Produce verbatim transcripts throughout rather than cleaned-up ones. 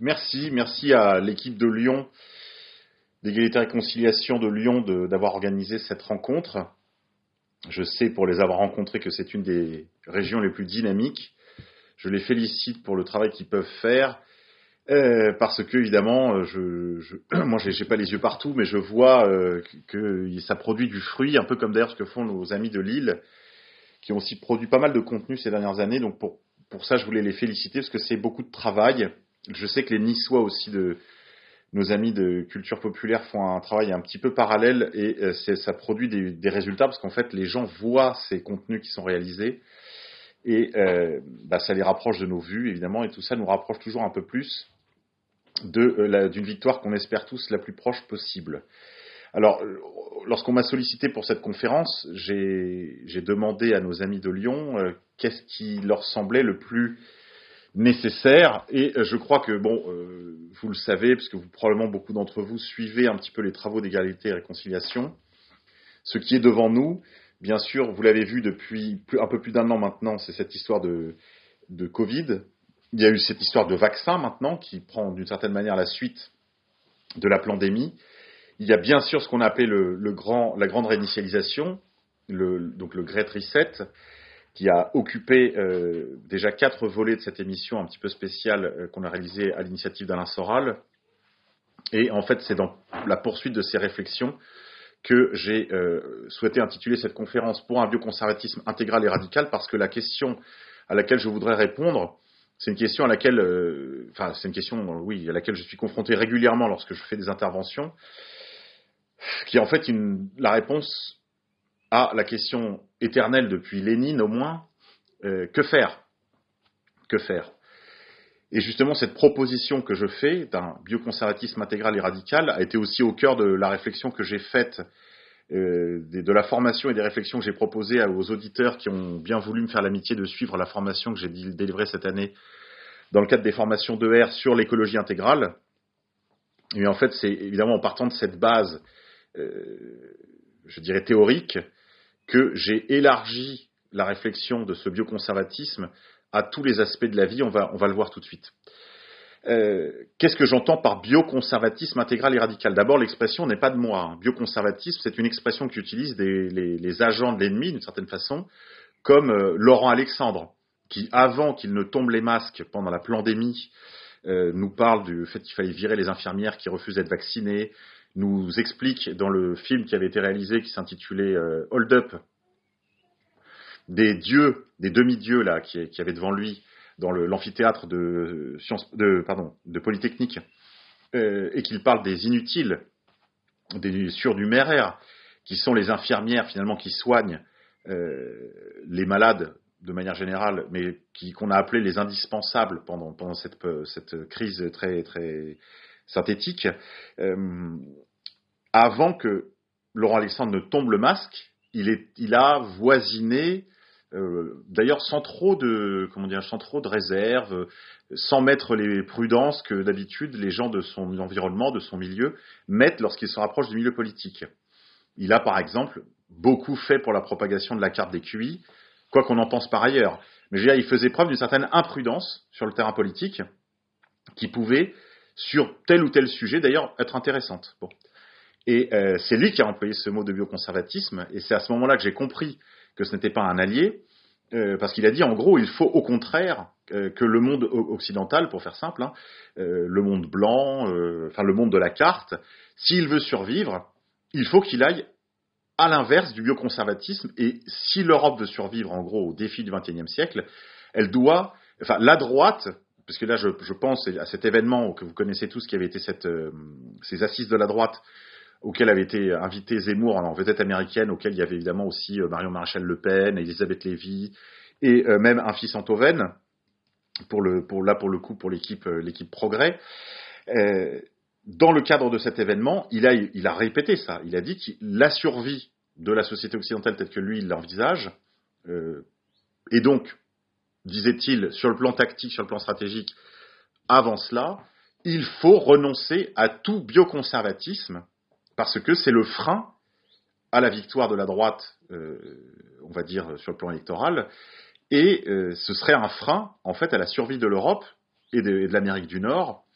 Merci, merci à l'équipe de Lyon, d'Égalité et Réconciliation de Lyon, de- d'avoir organisé cette rencontre. Je sais pour les avoir rencontrés que c'est une des régions les plus dynamiques. Je les félicite pour le travail qu'ils peuvent faire, euh, parce que évidemment, je, je, moi, j'ai j'ai pas les yeux partout, mais je vois euh, que, que ça produit du fruit, un peu comme d'ailleurs ce que font nos amis de Lille, qui ont aussi produit pas mal de contenu ces dernières années. Donc pour pour ça, je voulais les féliciter parce que c'est beaucoup de travail. Je sais que les Niçois aussi de nos amis de culture populaire font un travail un petit peu parallèle et euh, c'est, ça produit des, des résultats parce qu'en fait les gens voient ces contenus qui sont réalisés et euh, bah, ça les rapproche de nos vues évidemment et tout ça nous rapproche toujours un peu plus de, euh, la, d'une victoire qu'on espère tous la plus proche possible. Alors, euh, lorsqu'on m'a sollicité pour cette conférence, j'ai, j'ai demandé à nos amis de Lyon euh, qu'est-ce qui leur semblait le plus nécessaire. Et euh, je crois que, bon, euh, vous le savez, parce que vous, probablement beaucoup d'entre vous suivez un petit peu les travaux d'égalité et réconciliation. Ce qui est devant nous, bien sûr, vous l'avez vu depuis plus, un peu plus d'un an maintenant, c'est cette histoire de, de Covid. Il y a eu cette histoire de vaccin maintenant qui prend d'une certaine manière la suite de la pandémie. Il y a bien sûr ce qu'on a appelé le, le grand, la grande réinitialisation, le, donc le Great Reset, qui a occupé euh, déjà quatre volets de cette émission un petit peu spéciale euh, qu'on a réalisée à l'initiative d'Alain Soral. Et en fait, c'est dans la poursuite de ces réflexions que j'ai euh, souhaité intituler cette conférence pour un bioconservatisme intégral et radical, parce que la question à laquelle je voudrais répondre, c'est une question à laquelle, euh, enfin, c'est une question, oui, à laquelle je suis confronté régulièrement lorsque je fais des interventions, qui est en fait une, la réponse à la question éternelle depuis Lénine au moins, euh, que faire ? Que faire ? Et justement, cette proposition que je fais d'un bioconservatisme intégral et radical a été aussi au cœur de la réflexion que j'ai faite, euh, de la formation et des réflexions que j'ai proposées aux auditeurs qui ont bien voulu me faire l'amitié de suivre la formation que j'ai délivrée cette année dans le cadre des formations d'E R sur l'écologie intégrale. Et en fait, c'est évidemment en partant de cette base, euh, je dirais théorique, que j'ai élargi la réflexion de ce bioconservatisme à tous les aspects de la vie, on va, on va le voir tout de suite. Euh, qu'est-ce que j'entends par bioconservatisme intégral et radical ? D'abord, l'expression n'est pas de moi. Hein. Bioconservatisme, c'est une expression qu'utilisent des, les, les agents de l'ennemi, d'une certaine façon, comme euh, Laurent Alexandre, qui, avant qu'il ne tombe les masques pendant la pandémie, euh, nous parle du fait qu'il fallait virer les infirmières qui refusent d'être vaccinées, nous explique dans le film qui avait été réalisé, qui s'intitulait euh, Hold Up, des dieux, des demi-dieux là, qui, qui avaient devant lui dans le, l'amphithéâtre de, sciences, de, pardon, de Polytechnique, euh, et qu'il parle des inutiles, des surnuméraires, qui sont les infirmières finalement qui soignent euh, les malades de manière générale, mais qui, qu'on a appelé les indispensables pendant, pendant cette, cette crise très, très synthétique, euh, avant que Laurent Alexandre ne tombe le masque, il, est, il a voisiné, euh, d'ailleurs sans trop de, comment dire, sans trop de réserve, euh, sans mettre les prudences que d'habitude les gens de son environnement, de son milieu, mettent lorsqu'ils se rapprochent du milieu politique. Il a par exemple beaucoup fait pour la propagation de la carte des Q I, quoi qu'on en pense par ailleurs. Mais je veux dire, il faisait preuve d'une certaine imprudence sur le terrain politique, qui pouvait, sur tel ou tel sujet d'ailleurs, être intéressante. Bon. Et euh, c'est lui qui a employé ce mot de bioconservatisme, et c'est à ce moment-là que j'ai compris que ce n'était pas un allié, euh, parce qu'il a dit en gros, il faut au contraire euh, que le monde occidental, pour faire simple, hein, euh, le monde blanc, euh, enfin le monde de la carte, s'il veut survivre, il faut qu'il aille à l'inverse du bioconservatisme, et si l'Europe veut survivre en gros au défi du vingt et unième siècle, elle doit, enfin la droite, parce que là je, je pense à cet événement que vous connaissez tous, qui avait été cette, euh, ces assises de la droite, auquel avait été invité Zemmour en vedette américaine, auquel il y avait évidemment aussi Marion Maréchal Le Pen, Elisabeth Lévy, et euh, même un fils Antoven, pour le, pour, là pour le coup pour l'équipe, l'équipe Progrès. Euh, dans le cadre de cet événement, il a, il a répété ça. Il a dit que la survie de la société occidentale telle que lui, il l'envisage, euh, et donc, disait-il, sur le plan tactique, sur le plan stratégique, avant cela, il faut renoncer à tout bioconservatisme, parce que c'est le frein à la victoire de la droite, euh, on va dire, sur le plan électoral, et euh, ce serait un frein, en fait, à la survie de l'Europe et de, et de l'Amérique du Nord,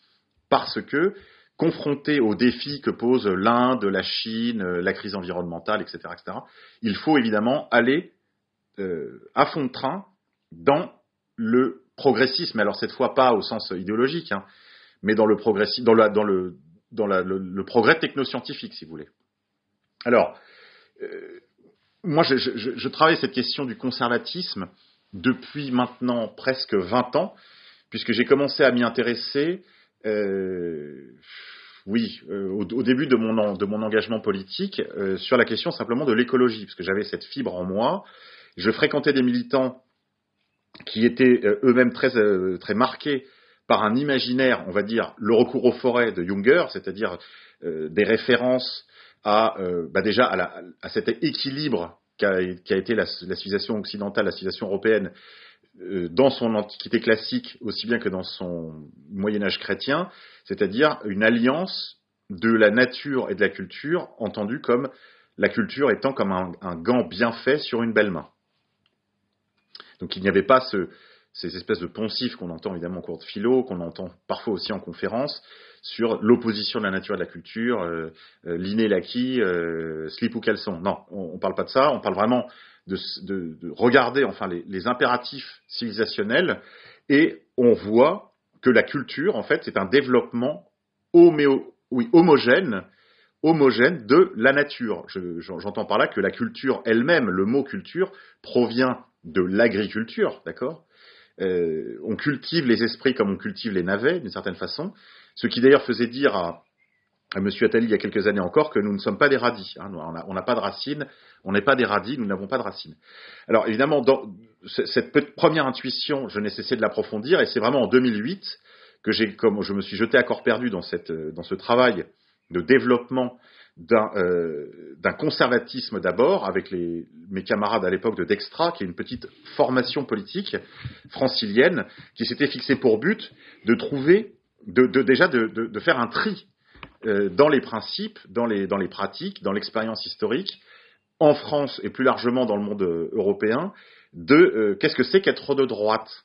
parce que, confronté aux défis que posent l'Inde, la Chine, la crise environnementale, et cetera, et cetera, il faut évidemment aller euh, à fond de train dans le progressisme. Alors cette fois pas au sens idéologique, hein, mais dans le progressisme, dans, la, dans, le, dans la, le, le progrès technoscientifique, si vous voulez. Alors, euh, moi, je, je, je travaille cette question du conservatisme depuis maintenant presque vingt ans, puisque j'ai commencé à m'y intéresser, euh, oui, euh, au, au début de mon, de mon engagement politique, euh, sur la question simplement de l'écologie, parce que j'avais cette fibre en moi. Je fréquentais des militants qui étaient euh, eux-mêmes très, euh, très marqués par un imaginaire, on va dire, le recours aux forêts de Junger, c'est-à-dire euh, des références à, euh, bah déjà à, la, à cet équilibre qu'a, qu'a été la, la civilisation occidentale, la civilisation européenne, euh, dans son antiquité classique aussi bien que dans son Moyen-Âge chrétien, c'est-à-dire une alliance de la nature et de la culture, entendue comme la culture étant comme un, un gant bien fait sur une belle main. Donc il n'y avait pas ce, ces espèces de poncifs qu'on entend évidemment en cours de philo, qu'on entend parfois aussi en conférence, sur l'opposition de la nature et de la culture, euh, euh, l'inné l'acquis, euh, slip ou caleçon. Non, on ne parle pas de ça, on parle vraiment de, de, de regarder enfin les, les impératifs civilisationnels, et on voit que la culture, en fait, c'est un développement homéo, oui, homogène, homogène de la nature. Je, j'entends par là que la culture elle-même, le mot culture, provient de l'agriculture, d'accord ? Euh, on cultive les esprits comme on cultive les navets, d'une certaine façon, ce qui d'ailleurs faisait dire à, à M. Attali il y a quelques années encore que nous ne sommes pas des radis, hein, on n'a pas de racines, on n'est pas des radis, nous n'avons pas de racines. Alors évidemment, dans cette première intuition, je n'ai cessé de l'approfondir, et c'est vraiment en deux mille huit que j'ai, comme je me suis jeté à corps perdu dans, cette, dans ce travail de développement d'un, euh, d'un conservatisme d'abord, avec les, mes camarades à l'époque de Dextra, qui est une petite formation politique francilienne, qui s'était fixé pour but de trouver, de, de déjà de, de, de faire un tri euh, dans les principes, dans les, dans les pratiques, dans l'expérience historique, en France et plus largement dans le monde européen, de euh, qu'est-ce que c'est qu'être de droite.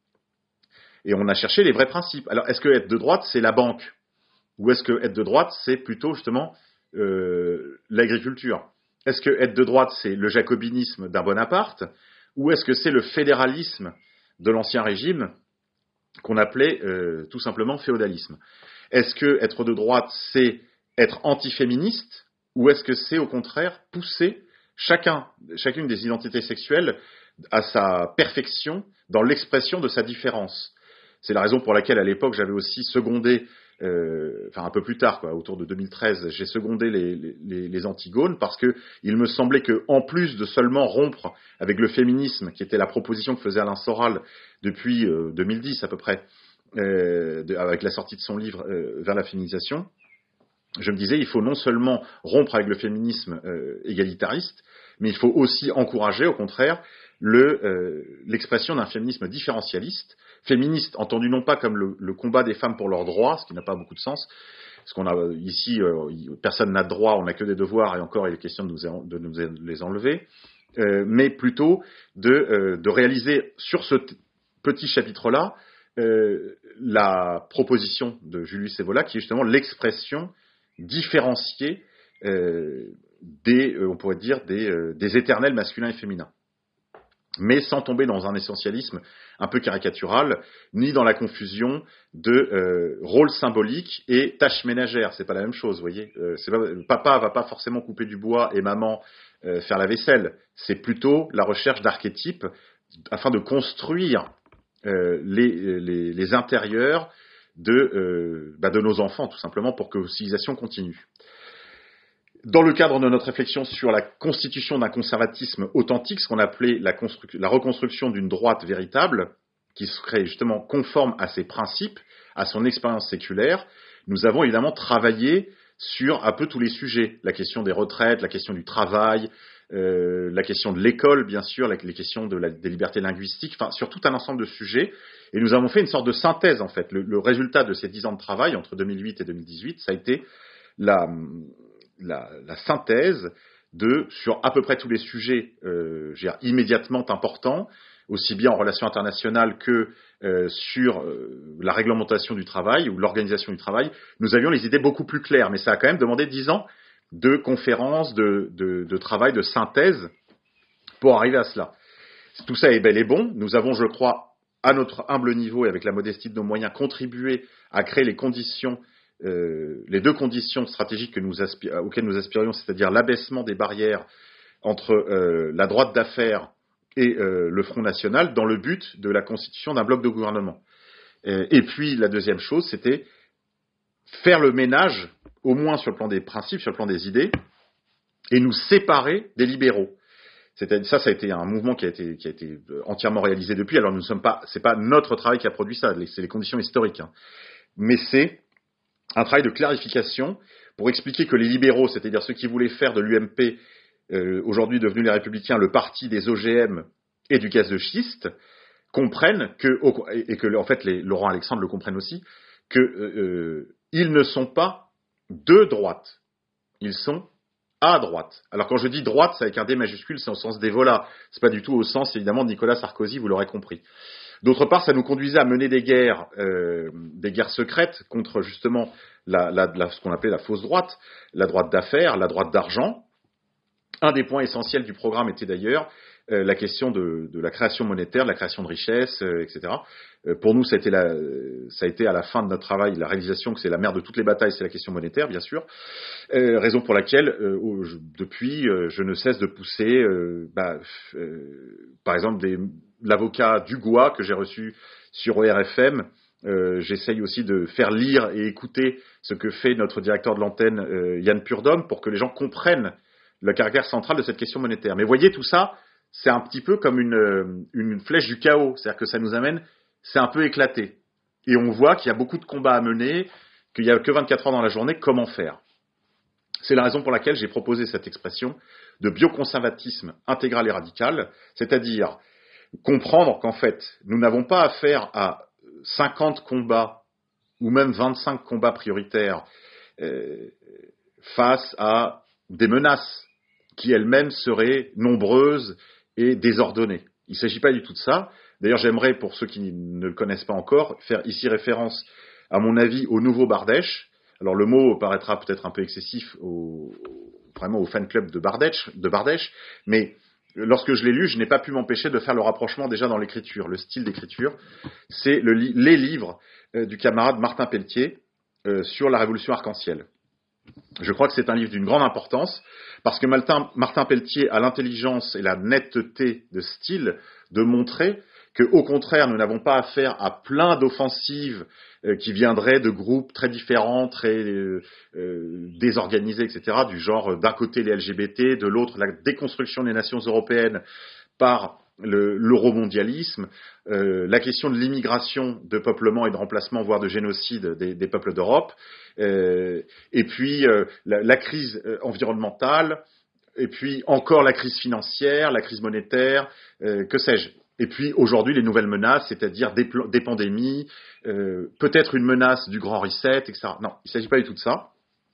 Et on a cherché les vrais principes. Alors, est-ce que être de droite, c'est la banque ? Ou est-ce que être de droite, c'est plutôt justement euh, l'agriculture ? Est-ce que être de droite, c'est le jacobinisme d'un Bonaparte ? Ou est-ce que c'est le fédéralisme de l'Ancien Régime qu'on appelait euh, tout simplement féodalisme ? Est-ce que être de droite, c'est être antiféministe ? Ou est-ce que c'est au contraire pousser chacun, chacune des identités sexuelles à sa perfection dans l'expression de sa différence ? C'est la raison pour laquelle, à l'époque, j'avais aussi secondé, euh, enfin un peu plus tard, quoi, autour de deux mille treize, j'ai secondé les, les, les Antigones, parce que il me semblait que, en plus de seulement rompre avec le féminisme, qui était la proposition que faisait Alain Soral depuis euh, deux mille dix à peu près, euh, de, avec la sortie de son livre euh, Vers la féminisation, je me disais, il faut non seulement rompre avec le féminisme euh, égalitariste, mais il faut aussi encourager, au contraire, le, euh, l'expression d'un féminisme différentialiste, féministe entendu non pas comme le, le combat des femmes pour leurs droits, ce qui n'a pas beaucoup de sens, parce qu'on a ici, euh, personne n'a de droits, on n'a que des devoirs, et encore il est question de nous, de nous les enlever, euh, mais plutôt de, euh, de réaliser sur ce t- petit chapitre-là euh, la proposition de Julius Evola, qui est justement l'expression différenciée euh, des, euh, on pourrait dire, des, euh, des éternels masculins et féminins, mais sans tomber dans un essentialisme un peu caricatural, ni dans la confusion de euh, rôle symbolique et tâches ménagères. C'est pas la même chose, vous voyez. Euh, c'est pas, papa va pas forcément couper du bois et maman euh, faire la vaisselle. C'est plutôt la recherche d'archétypes afin de construire euh, les, les, les intérieurs de, euh, bah de nos enfants, tout simplement, pour que la civilisation continue. Dans le cadre de notre réflexion sur la constitution d'un conservatisme authentique, ce qu'on appelait la, construc- la reconstruction d'une droite véritable, qui serait justement conforme à ses principes, à son expérience séculaire, nous avons évidemment travaillé sur un peu tous les sujets. La question des retraites, la question du travail, euh, la question de l'école, bien sûr, la, les questions de la, des libertés linguistiques, enfin, sur tout un ensemble de sujets. Et nous avons fait une sorte de synthèse, en fait. Le, le résultat de ces dix ans de travail, entre deux mille huit et deux mille dix-huit, ça a été la... La, la synthèse de, sur à peu près tous les sujets euh, immédiatement importants, aussi bien en relations internationales que euh, sur euh, la réglementation du travail ou l'organisation du travail, nous avions les idées beaucoup plus claires. Mais ça a quand même demandé dix ans de conférences, de, de, de travail, de synthèse pour arriver à cela. Tout ça est bel et bon. Nous avons, je crois, à notre humble niveau et avec la modestie de nos moyens, contribué à créer les conditions, euh, les deux conditions stratégiques que nous aspir- auxquelles nous aspirions, c'est-à-dire l'abaissement des barrières entre euh, la droite d'affaires et euh, le Front National dans le but de la constitution d'un bloc de gouvernement. Euh, et puis la deuxième chose, c'était faire le ménage, au moins sur le plan des principes, sur le plan des idées, et nous séparer des libéraux. C'est-à-dire, ça, ça a été un mouvement qui a été, qui a été entièrement réalisé depuis. Alors nous ne sommes pas, c'est pas notre travail qui a produit ça, c'est les conditions historiques, hein. Mais c'est un travail de clarification pour expliquer que les libéraux, c'est-à-dire ceux qui voulaient faire de l'U M P, euh, aujourd'hui devenus les Républicains, le parti des O G M et du gaz de schiste, comprennent que, et que en fait les, Laurent Alexandre le comprennent aussi, que euh, ils ne sont pas de droite, ils sont à droite. Alors quand je dis droite, c'est avec un D majuscule, c'est au sens des volats. C'est pas du tout au sens évidemment de Nicolas Sarkozy, vous l'aurez compris. D'autre part, ça nous conduisait à mener des guerres, euh, des guerres secrètes contre justement la, la, la, ce qu'on appelait la fausse droite, la droite d'affaires, la droite d'argent. Un des points essentiels du programme était d'ailleurs euh, la question de, de la création monétaire, de la création de richesses, euh, et cetera. Euh, pour nous, ça a, été la, ça a été à la fin de notre travail la réalisation que c'est la mère de toutes les batailles, c'est la question monétaire, bien sûr. Euh, raison pour laquelle, euh, je, depuis, euh, je ne cesse de pousser, euh, bah, euh, par exemple, des, l'avocat Dugois que j'ai reçu sur O R F M. Euh, j'essaye aussi de faire lire et écouter ce que fait notre directeur de l'antenne, euh, Yann Purdom, pour que les gens comprennent le caractère central de cette question monétaire. Mais voyez, tout ça, c'est un petit peu comme une, une flèche du chaos, c'est-à-dire que ça nous amène, c'est un peu éclaté. Et on voit qu'il y a beaucoup de combats à mener, qu'il n'y a que vingt-quatre heures dans la journée, comment faire ? C'est la raison pour laquelle j'ai proposé cette expression de bioconservatisme intégral et radical, c'est-à-dire comprendre qu'en fait, nous n'avons pas affaire à cinquante combats ou même vingt-cinq combats prioritaires euh, face à des menaces qui elles-mêmes seraient nombreuses et désordonnées. Il ne s'agit pas du tout de ça. D'ailleurs, j'aimerais, pour ceux qui ne le connaissent pas encore, faire ici référence, à mon avis, au nouveau Bardèche. Alors le mot paraîtra peut-être un peu excessif au, vraiment au fan club de Bardèche, de Bardèche, mais lorsque je l'ai lu, je n'ai pas pu m'empêcher de faire le rapprochement déjà dans l'écriture, le style d'écriture. C'est le, les livres euh, du camarade Martin Pelletier euh, sur la Révolution arc-en-ciel. Je crois que c'est un livre d'une grande importance, parce que Martin, Martin Pelletier a l'intelligence et la netteté de style de montrer qu'au contraire, nous n'avons pas affaire à plein d'offensives euh, qui viendraient de groupes très différents, très euh, euh, désorganisés, et cetera, du genre d'un côté les L G B T, de l'autre la déconstruction des nations européennes par le, l'euromondialisme, euh, la question de l'immigration, de peuplement et de remplacement, voire de génocide des, des peuples d'Europe, euh, et puis euh, la, la crise environnementale, et puis encore la crise financière, la crise monétaire, euh, que sais-je. Et puis aujourd'hui les nouvelles menaces, c'est-à-dire des, des pandémies, euh, peut-être une menace du grand reset, et cetera. Non, il ne s'agit pas du tout de ça.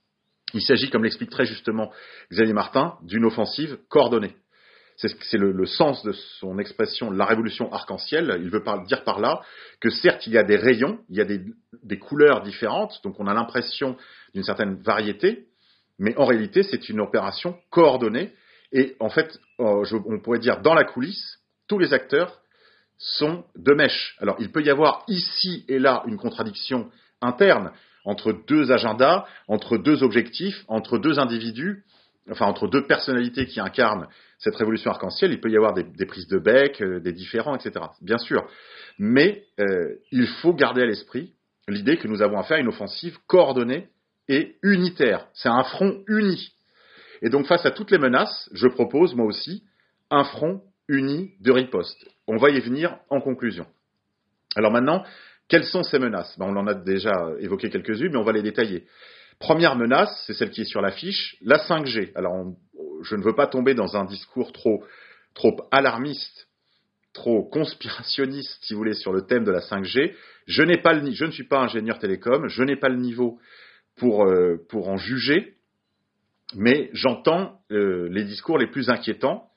Il s'agit, comme l'explique très justement Xavier Martin, d'une offensive coordonnée. C'est, c'est le, le sens de son expression, la révolution arc-en-ciel. Il veut par, dire par là que certes, il y a des rayons, il y a des, des couleurs différentes, donc on a l'impression d'une certaine variété, mais en réalité, c'est une opération coordonnée. Et en fait, euh, je, on pourrait dire dans la coulisse, tous les acteurs sont de mèche. Alors, il peut y avoir ici et là une contradiction interne entre deux agendas, entre deux objectifs, entre deux individus, enfin entre deux personnalités qui incarnent cette révolution arc-en-ciel. Il peut y avoir des, des prises de bec, euh, des différends, et cetera. Bien sûr. Mais euh, il faut garder à l'esprit l'idée que nous avons affaire à une offensive coordonnée et unitaire. C'est un front uni. Et donc, face à toutes les menaces, je propose, moi aussi, un front uni de riposte. On va y venir en conclusion. Alors maintenant, quelles sont ces menaces ? Ben, on en a déjà évoqué quelques-unes, mais on va les détailler. Première menace, c'est celle qui est sur l'affiche, la cinq G. Alors, on, je ne veux pas tomber dans un discours trop, trop alarmiste, trop conspirationniste, si vous voulez, sur le thème de la cinq G. Je n'ai pas le, je ne suis pas ingénieur télécom, je n'ai pas le niveau pour, euh, pour en juger, mais j'entends euh, les discours les plus inquiétants.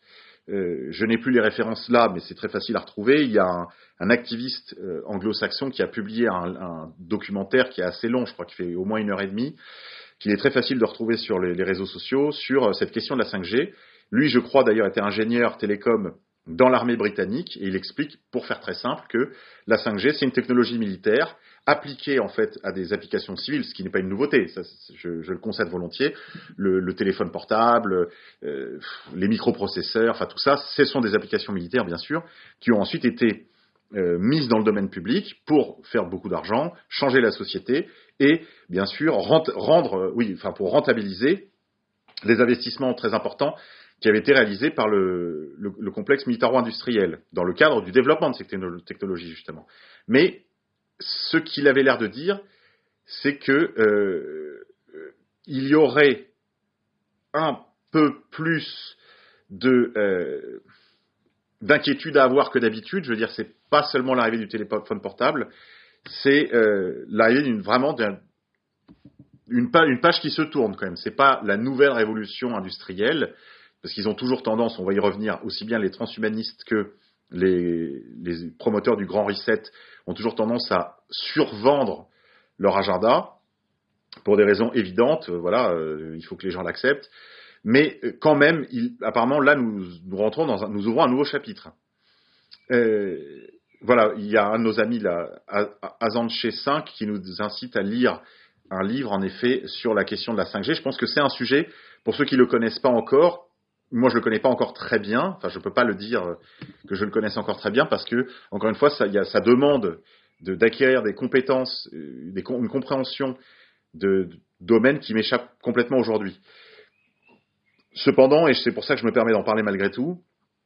euh, je n'ai plus les références là, mais c'est très facile à retrouver. Il y a un, un activiste euh, anglo-saxon qui a publié un, un documentaire qui est assez long, je crois qu'il fait au moins une heure et demie, qu'il est très facile de retrouver sur les, les réseaux sociaux, sur euh, cette question de la cinq G. Lui, je crois d'ailleurs, était ingénieur télécom dans l'armée britannique, et il explique, pour faire très simple, que la cinq G, c'est une technologie militaire appliquée en fait à des applications civiles, ce qui n'est pas une nouveauté, ça, je, je le concède volontiers. Le, le téléphone portable, euh, les microprocesseurs, enfin tout ça, ce sont des applications militaires, bien sûr, qui ont ensuite été euh, mises dans le domaine public pour faire beaucoup d'argent, changer la société et, bien sûr, rent- rendre, oui, enfin pour rentabiliser des investissements très importants qui avait été réalisé par le, le, le complexe militaro-industriel, dans le cadre du développement de ces technologies, justement. Mais ce qu'il avait l'air de dire, c'est que euh, il y aurait un peu plus de, euh, d'inquiétude à avoir que d'habitude. Je veux dire, c'est pas seulement l'arrivée du téléphone portable, c'est euh, l'arrivée d'une vraiment d'un, une, page, une page qui se tourne quand même. C'est pas la nouvelle révolution industrielle, parce qu'ils ont toujours tendance, on va y revenir, aussi bien les transhumanistes que les, les promoteurs du grand reset ont toujours tendance à survendre leur agenda pour des raisons évidentes. Voilà, euh, il faut que les gens l'acceptent. Mais quand même, il, apparemment, là, nous, nous rentrons dans un, nous ouvrons un nouveau chapitre. Euh, voilà, il y a un de nos amis là, Azanché cinq, qui nous incite à lire un livre, en effet, sur la question de la cinq G. Je pense que c'est un sujet, pour ceux qui ne le connaissent pas encore. Moi, je le connais pas encore très bien. Enfin, je peux pas le dire que je le connaisse encore très bien parce que, encore une fois, ça, y a, ça demande de, d'acquérir des compétences, des, une compréhension de, de domaines qui m'échappent complètement aujourd'hui. Cependant, et c'est pour ça que je me permets d'en parler malgré tout,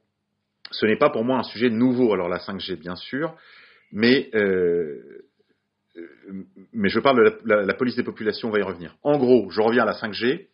ce n'est pas pour moi un sujet nouveau. Alors la cinq G, bien sûr, mais euh, mais je parle de la, la, la police des populations. On va y revenir. En gros, je reviens à la cinq G.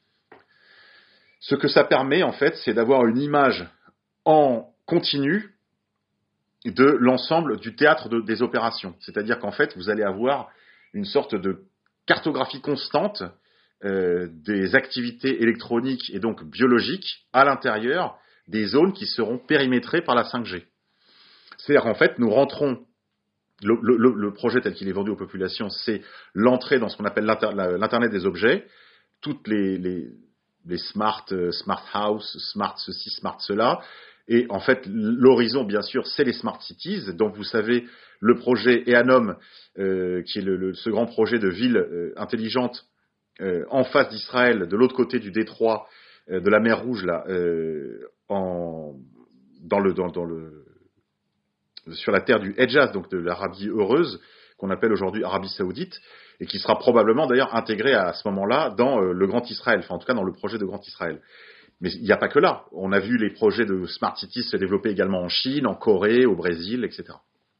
Ce que ça permet, en fait, c'est d'avoir une image en continu de l'ensemble du théâtre de, des opérations. C'est-à-dire qu'en fait, vous allez avoir une sorte de cartographie constante euh, des activités électroniques et donc biologiques à l'intérieur des zones qui seront périmétrées par la cinq G. C'est-à-dire qu'en fait, nous rentrons, le, le, le projet tel qu'il est vendu aux populations, c'est l'entrée dans ce qu'on appelle l'inter, l'Internet des objets, toutes les... les les smart, euh, smart house, smart ceci, smart cela. Et en fait, l'horizon, bien sûr, c'est les smart cities. Donc, vous savez, le projet Eanom, euh, qui est le, le, ce grand projet de ville euh, intelligente euh, en face d'Israël, de l'autre côté du détroit, euh, de la mer Rouge, là, euh, en, dans le, dans, dans le, sur la terre du Hedjaz, donc de l'Arabie heureuse, qu'on appelle aujourd'hui Arabie Saoudite, et qui sera probablement d'ailleurs intégré à ce moment-là dans euh, le Grand Israël, enfin en tout cas dans le projet de Grand Israël. Mais il n'y a pas que là. On a vu les projets de Smart Cities se développer également en Chine, en Corée, au Brésil, et cetera.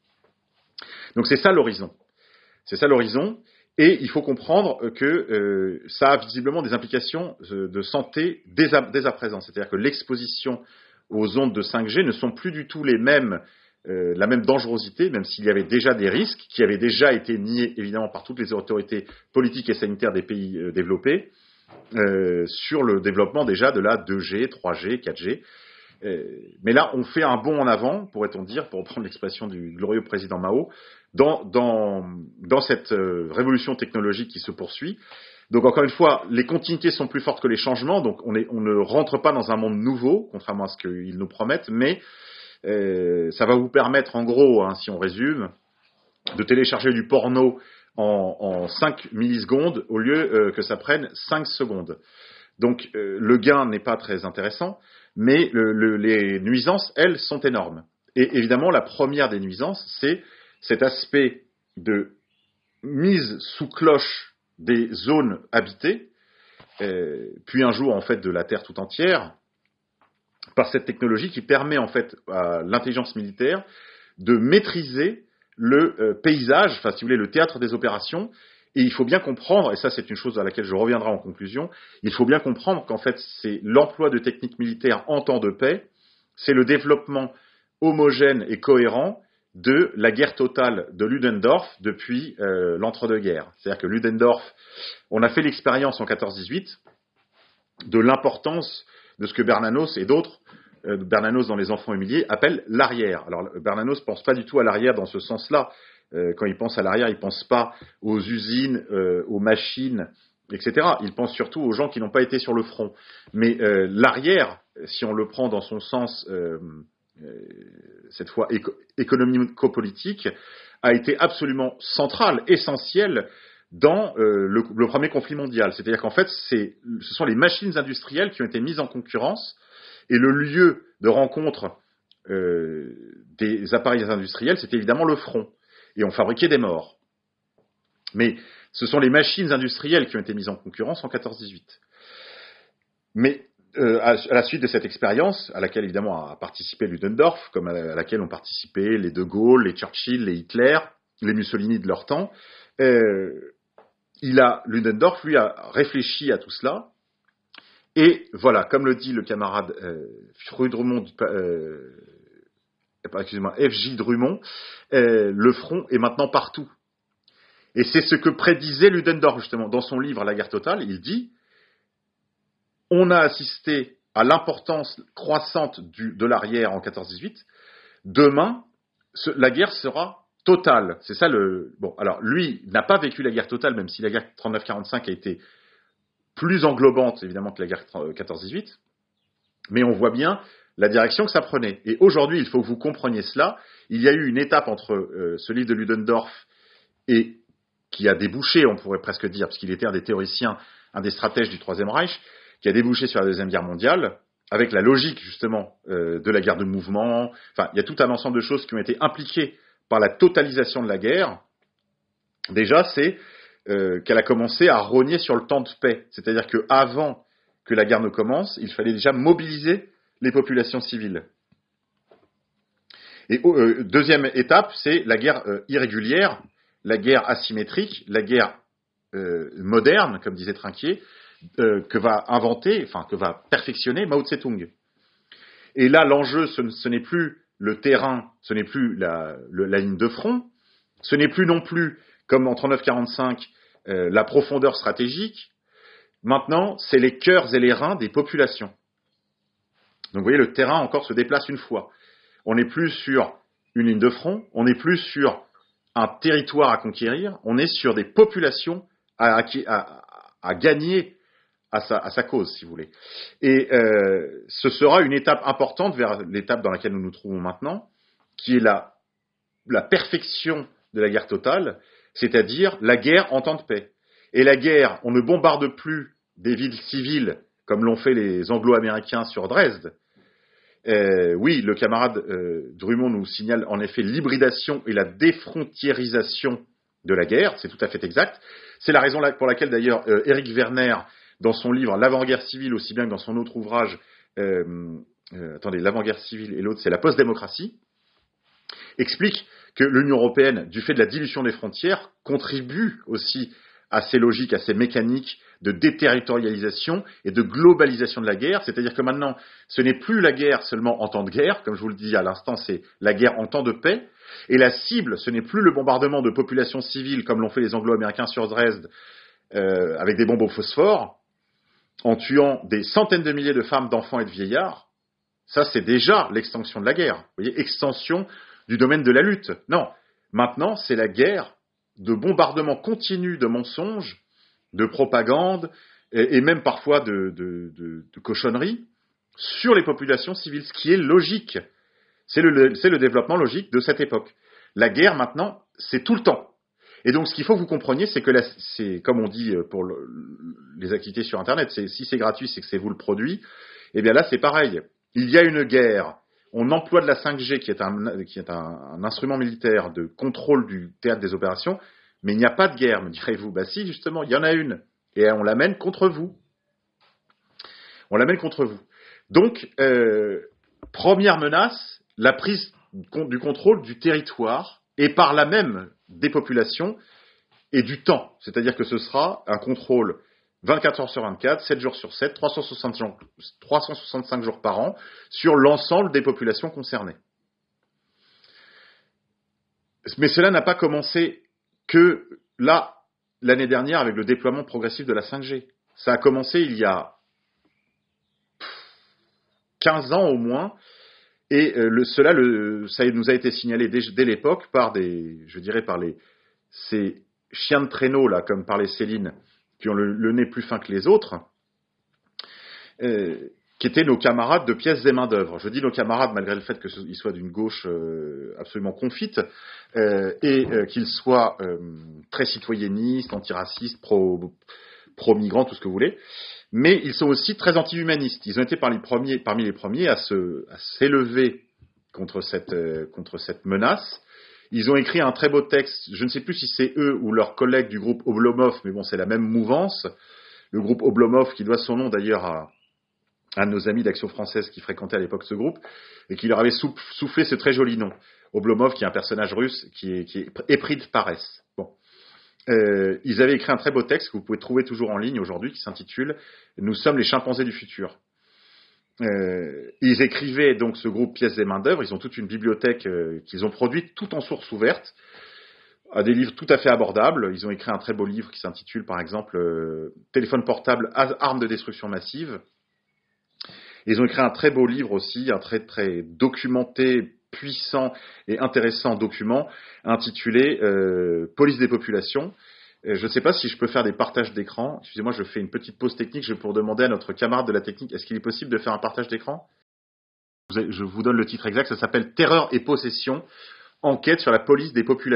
Donc c'est ça l'horizon. C'est ça l'horizon, et il faut comprendre que euh, ça a visiblement des implications euh, de santé dès à, dès à présent. C'est-à-dire que l'exposition aux ondes de cinq G ne sont plus du tout les mêmes Euh, la même dangerosité, même s'il y avait déjà des risques qui avaient déjà été niés évidemment par toutes les autorités politiques et sanitaires des pays euh, développés euh, sur le développement déjà de la deux G, trois G, quatre G. Euh, mais là, on fait un bond en avant, pourrait-on dire, pour reprendre l'expression du glorieux président Mao, dans, dans, dans cette euh, révolution technologique qui se poursuit. Donc encore une fois, les continuités sont plus fortes que les changements, donc on, est, on ne rentre pas dans un monde nouveau, contrairement à ce qu'ils nous promettent, mais Euh, ça va vous permettre, en gros, hein, si on résume, de télécharger du porno en, en cinq millisecondes au lieu euh, que ça prenne cinq secondes. Donc euh, le gain n'est pas très intéressant, mais le, le, les nuisances, elles, sont énormes. Et évidemment, la première des nuisances, c'est cet aspect de mise sous cloche des zones habitées, euh, puis un jour, en fait, de la Terre tout entière, par cette technologie qui permet en fait à l'intelligence militaire de maîtriser le euh, paysage, enfin si vous voulez le théâtre des opérations. Et il faut bien comprendre, et ça c'est une chose à laquelle je reviendrai en conclusion, il faut bien comprendre qu'en fait c'est l'emploi de techniques militaires en temps de paix, c'est le développement homogène et cohérent de la guerre totale de Ludendorff depuis euh, l'entre-deux-guerres. C'est-à-dire que Ludendorff, on a fait l'expérience en quatorze dix-huit de l'importance de ce que Bernanos et d'autres euh, Bernanos dans Les Enfants humiliés, appelle l'arrière. Alors Bernanos pense pas du tout à l'arrière dans ce sens-là. Euh, quand il pense à l'arrière, il pense pas aux usines, euh, aux machines, et cetera. Il pense surtout aux gens qui n'ont pas été sur le front. Mais euh, l'arrière, si on le prend dans son sens, euh, euh, cette fois éco- économico-politique, a été absolument central, essentiel dans euh, le, le premier conflit mondial. C'est-à-dire qu'en fait, c'est, ce sont les machines industrielles qui ont été mises en concurrence et le lieu de rencontre euh, des appareils industriels, c'était évidemment le front. Et on fabriquait des morts. Mais ce sont les machines industrielles qui ont été mises en concurrence en quatorze dix-huit. Mais euh, à, à la suite de cette expérience, à laquelle évidemment a participé Ludendorff, comme à, à laquelle ont participé les De Gaulle, les Churchill, les Hitler, les Mussolini de leur temps, euh, il a, Ludendorff, lui, a réfléchi à tout cela. Et voilà, comme le dit le camarade euh, Drummond, euh, excusez-moi, F J Drummond, euh, le front est maintenant partout. Et c'est ce que prédisait Ludendorff, justement, dans son livre La guerre totale. Il dit, on a assisté à l'importance croissante du, de l'arrière en quatorze dix-huit. Demain, ce, la guerre sera totale. C'est ça le... Bon, alors, lui n'a pas vécu la guerre totale, même si la guerre trente-neuf quarante-cinq a été plus englobante, évidemment, que la guerre quatorze dix-huit. Mais on voit bien la direction que ça prenait. Et aujourd'hui, il faut que vous compreniez cela. Il y a eu une étape entre euh, ce livre de Ludendorff et qui a débouché, on pourrait presque dire, parce qu'il était un des théoriciens, un des stratèges du Troisième Reich, qui a débouché sur la Deuxième Guerre mondiale, avec la logique, justement, euh, de la guerre de mouvement. Enfin, il y a tout un ensemble de choses qui ont été impliquées par la totalisation de la guerre. Déjà, c'est euh, qu'elle a commencé à rogner sur le temps de paix. C'est-à-dire qu'avant que la guerre ne commence, il fallait déjà mobiliser les populations civiles. Et euh, deuxième étape, c'est la guerre euh, irrégulière, la guerre asymétrique, la guerre euh, moderne, comme disait Trinquier, euh, que va inventer, enfin que va perfectionner Mao Tse-tung. Et là, l'enjeu, ce, ce n'est plus le terrain, ce n'est plus la, le, la ligne de front, ce n'est plus non plus, comme en trente-neuf quarante-cinq, euh, la profondeur stratégique. Maintenant, c'est les cœurs et les reins des populations. Donc vous voyez, le terrain encore se déplace une fois. On n'est plus sur une ligne de front, on n'est plus sur un territoire à conquérir, on est sur des populations à, à, à gagner à sa, à sa cause, si vous voulez. Et euh, ce sera une étape importante vers l'étape dans laquelle nous nous trouvons maintenant, qui est la, la perfection de la guerre totale, c'est-à-dire la guerre en temps de paix. Et la guerre, on ne bombarde plus des villes civiles comme l'ont fait les Anglo-Américains sur Dresde. Euh, oui, le camarade euh, Drummond nous signale en effet l'hybridation et la défrontiérisation de la guerre, c'est tout à fait exact. C'est la raison pour laquelle d'ailleurs euh, Éric Werner, dans son livre L'avant-guerre civile, aussi bien que dans son autre ouvrage, euh, euh, attendez, L'avant-guerre civile et l'autre c'est la post-démocratie, explique que l'Union européenne, du fait de la dilution des frontières, contribue aussi à ces logiques, à ces mécaniques de déterritorialisation et de globalisation de la guerre. C'est-à-dire que maintenant, ce n'est plus la guerre seulement en temps de guerre, comme je vous le dis à l'instant, c'est la guerre en temps de paix. Et la cible, ce n'est plus le bombardement de populations civiles, comme l'ont fait les Anglo-Américains sur Dresde, euh, avec des bombes au phosphore, en tuant des centaines de milliers de femmes, d'enfants et de vieillards. Ça, c'est déjà l'extension de la guerre. Vous voyez, extension du domaine de la lutte. Non, maintenant, c'est la guerre de bombardement continu de mensonges, de propagande, et, et même parfois de, de, de, de cochonneries, sur les populations civiles, ce qui est logique. C'est le, c'est le développement logique de cette époque. La guerre, maintenant, c'est tout le temps. Et donc, ce qu'il faut que vous compreniez, c'est que là, c'est, comme on dit pour le, les activités sur Internet, c'est, si c'est gratuit, c'est que c'est vous le produit. Eh bien là, c'est pareil. Il y a une guerre. On emploie de la cinq G, qui est, un, qui est un, un instrument militaire de contrôle du théâtre des opérations, mais il n'y a pas de guerre, me direz-vous. Bah si, justement, il y en a une. Et on l'amène contre vous. On l'amène contre vous. Donc, euh, première menace, la prise du contrôle du territoire, et par là même des populations, et du temps. C'est-à-dire que ce sera un contrôle vingt-quatre heures sur vingt-quatre, sept jours sur sept, trois cent soixante-cinq jours par an, sur l'ensemble des populations concernées. Mais cela n'a pas commencé que là, l'année dernière, avec le déploiement progressif de la cinq G. Ça a commencé il y a quinze ans au moins. Et euh, le, cela, le, ça nous a été signalé dès, dès l'époque par des, je dirais par les, ces chiens de traîneau là, comme parlait Céline, qui ont le, le nez plus fin que les autres, euh, qui étaient nos camarades de pièces et main d'œuvre. Je dis nos camarades malgré le fait qu'ils soient d'une gauche euh, absolument confite euh, et euh, qu'ils soient euh, très citoyennistes, antiracistes, pro, pro-migrants, tout ce que vous voulez. Mais ils sont aussi très anti-humanistes. Ils ont été parmi les premiers, parmi les premiers à, se, à s'élever contre cette, euh, contre cette menace. Ils ont écrit un très beau texte. Je ne sais plus si c'est eux ou leurs collègues du groupe Oblomov, mais bon, c'est la même mouvance. Le groupe Oblomov, qui doit son nom d'ailleurs à un de nos amis d'Action française qui fréquentait à l'époque ce groupe, et qui leur avait soufflé ce très joli nom. Oblomov, qui est un personnage russe qui est, qui est épris de paresse. Bon. Euh, ils avaient écrit un très beau texte que vous pouvez trouver toujours en ligne aujourd'hui, qui s'intitule « Nous sommes les chimpanzés du futur ». Euh, ils écrivaient donc ce groupe Pièces et main d'œuvre. Ils ont toute une bibliothèque euh, qu'ils ont produite, tout en source ouverte, à des livres tout à fait abordables. Ils ont écrit un très beau livre qui s'intitule par exemple euh, « Téléphone portable, arme de destruction massive ». Ils ont écrit un très beau livre aussi, un très très documenté, puissant et intéressant document intitulé euh, « Police des populations ». Je ne sais pas si je peux faire des partages d'écran. Excusez-moi, je fais une petite pause technique. Je vais pour demander à notre camarade de la technique, est-ce qu'il est possible de faire un partage d'écran ? Je vous donne le titre exact. Ça s'appelle « Terreur et possession, enquête sur la police des populations ».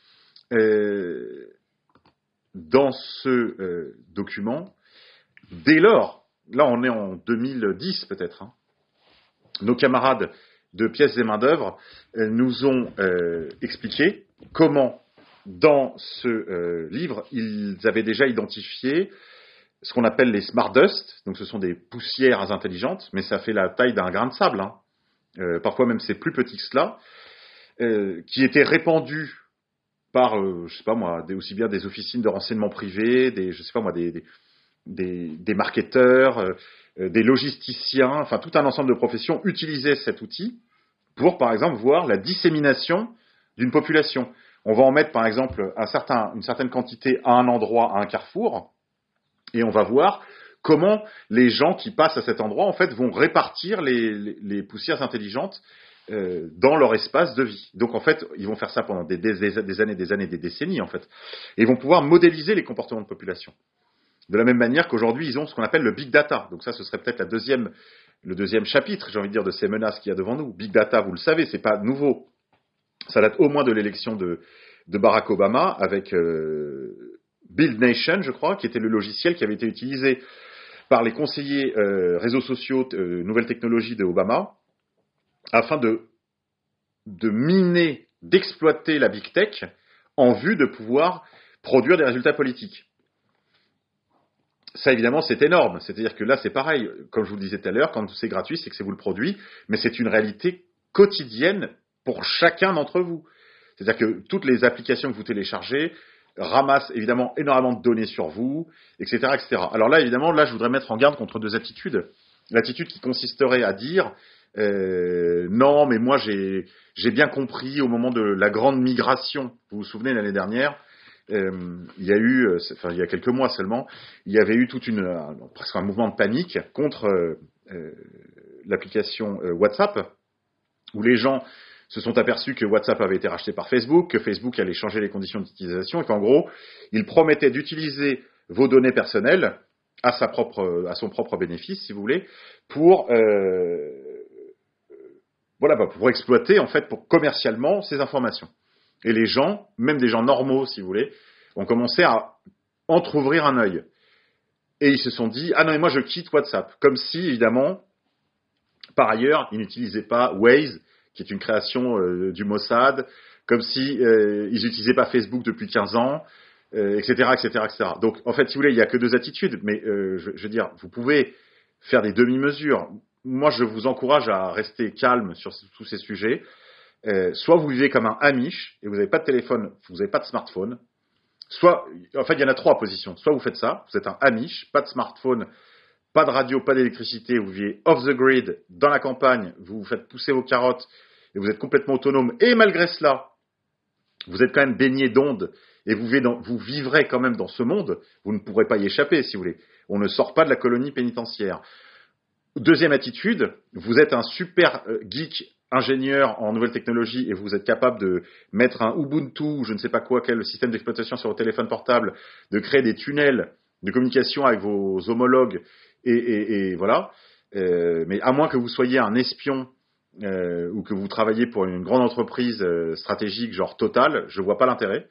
Euh, dans ce euh, document, dès lors, là on est en deux mille dix peut-être, hein, nos camarades de Pièces et main d'œuvre euh, nous ont euh, expliqué comment dans ce euh, livre, ils avaient déjà identifié ce qu'on appelle les smart dust, donc ce sont des poussières intelligentes, mais ça fait la taille d'un grain de sable, hein. euh, parfois même c'est plus petit que cela, euh, qui étaient répandues par, euh, je sais pas moi, des, aussi bien des officines de renseignement privées, des, je sais pas moi, des, des, des, des marketeurs, euh, des logisticiens, enfin tout un ensemble de professions utilisaient cet outil pour, par exemple, voir la dissémination d'une population. On va en mettre, par exemple, un certain, une certaine quantité à un endroit, à un carrefour, et on va voir comment les gens qui passent à cet endroit, en fait, vont répartir les, les, les poussières intelligentes euh, dans leur espace de vie. Donc, en fait, ils vont faire ça pendant des, des, des années, des années, des décennies, en fait. Et ils vont pouvoir modéliser les comportements de population. De la même manière qu'aujourd'hui, ils ont ce qu'on appelle le big data. Donc ça, ce serait peut-être la deuxième, le deuxième chapitre, j'ai envie de dire, de ces menaces qu'il y a devant nous. Big data, vous le savez, c'est pas nouveau. Ça date au moins de l'élection de, de Barack Obama avec euh, Build Nation, je crois, qui était le logiciel qui avait été utilisé par les conseillers euh, réseaux sociaux, euh, nouvelles technologies de Obama, afin de, de miner, d'exploiter la big tech en vue de pouvoir produire des résultats politiques. Ça, évidemment, c'est énorme. C'est-à-dire que là, c'est pareil. Comme je vous le disais tout à l'heure, quand c'est gratuit, c'est que c'est vous le produit, mais c'est une réalité quotidienne pour chacun d'entre vous. C'est-à-dire que toutes les applications que vous téléchargez ramassent évidemment énormément de données sur vous, et cetera, et cetera. Alors là, évidemment, là, je voudrais mettre en garde contre deux attitudes. L'attitude qui consisterait à dire euh, non, mais moi, j'ai, j'ai bien compris au moment de la grande migration. Vous vous souvenez, l'année dernière, euh, il y a eu, enfin, il y a quelques mois seulement, il y avait eu toute une, un, presque un mouvement de panique contre euh, euh, l'application euh, WhatsApp, où les gens se sont aperçus que WhatsApp avait été racheté par Facebook, que Facebook allait changer les conditions d'utilisation, et qu'en gros, il promettait d'utiliser vos données personnelles à, sa propre, à son propre bénéfice, si vous voulez, pour, euh, voilà, pour exploiter, en fait, pour commercialement ces informations. Et les gens, même des gens normaux, si vous voulez, ont commencé à entrouvrir un œil. Et ils se sont dit, ah non, mais moi je quitte WhatsApp. Comme si, évidemment, par ailleurs, ils n'utilisaient pas Waze, qui est une création euh, du Mossad, comme si euh, ils n'utilisaient pas Facebook depuis quinze ans, euh, et cetera, et cetera, et cetera. Donc, en fait, si vous voulez, il n'y a que deux attitudes, mais euh, je, je veux dire, vous pouvez faire des demi-mesures. Moi, je vous encourage à rester calme sur tous ces sujets. Euh, soit vous vivez comme un Amish, et vous n'avez pas de téléphone, vous n'avez pas de smartphone, soit, en fait, il y en a trois positions. Soit vous faites ça, vous êtes un Amish, pas de smartphone, pas de radio, pas d'électricité, vous vivez off the grid, dans la campagne, vous vous faites pousser vos carottes, et vous êtes complètement autonome, et malgré cela, vous êtes quand même baigné d'ondes, et vous, dans, vous vivrez quand même dans ce monde, vous ne pourrez pas y échapper, si vous voulez. On ne sort pas de la colonie pénitentiaire. Deuxième attitude, vous êtes un super euh, geek ingénieur en nouvelles technologies et vous êtes capable de mettre un Ubuntu ou je ne sais pas quoi, quel système d'exploitation sur votre téléphone portable, de créer des tunnels de communication avec vos homologues et, et, et voilà. Euh, mais à moins que vous soyez un espion euh, ou que vous travaillez pour une grande entreprise euh, stratégique genre Total, je vois pas l'intérêt.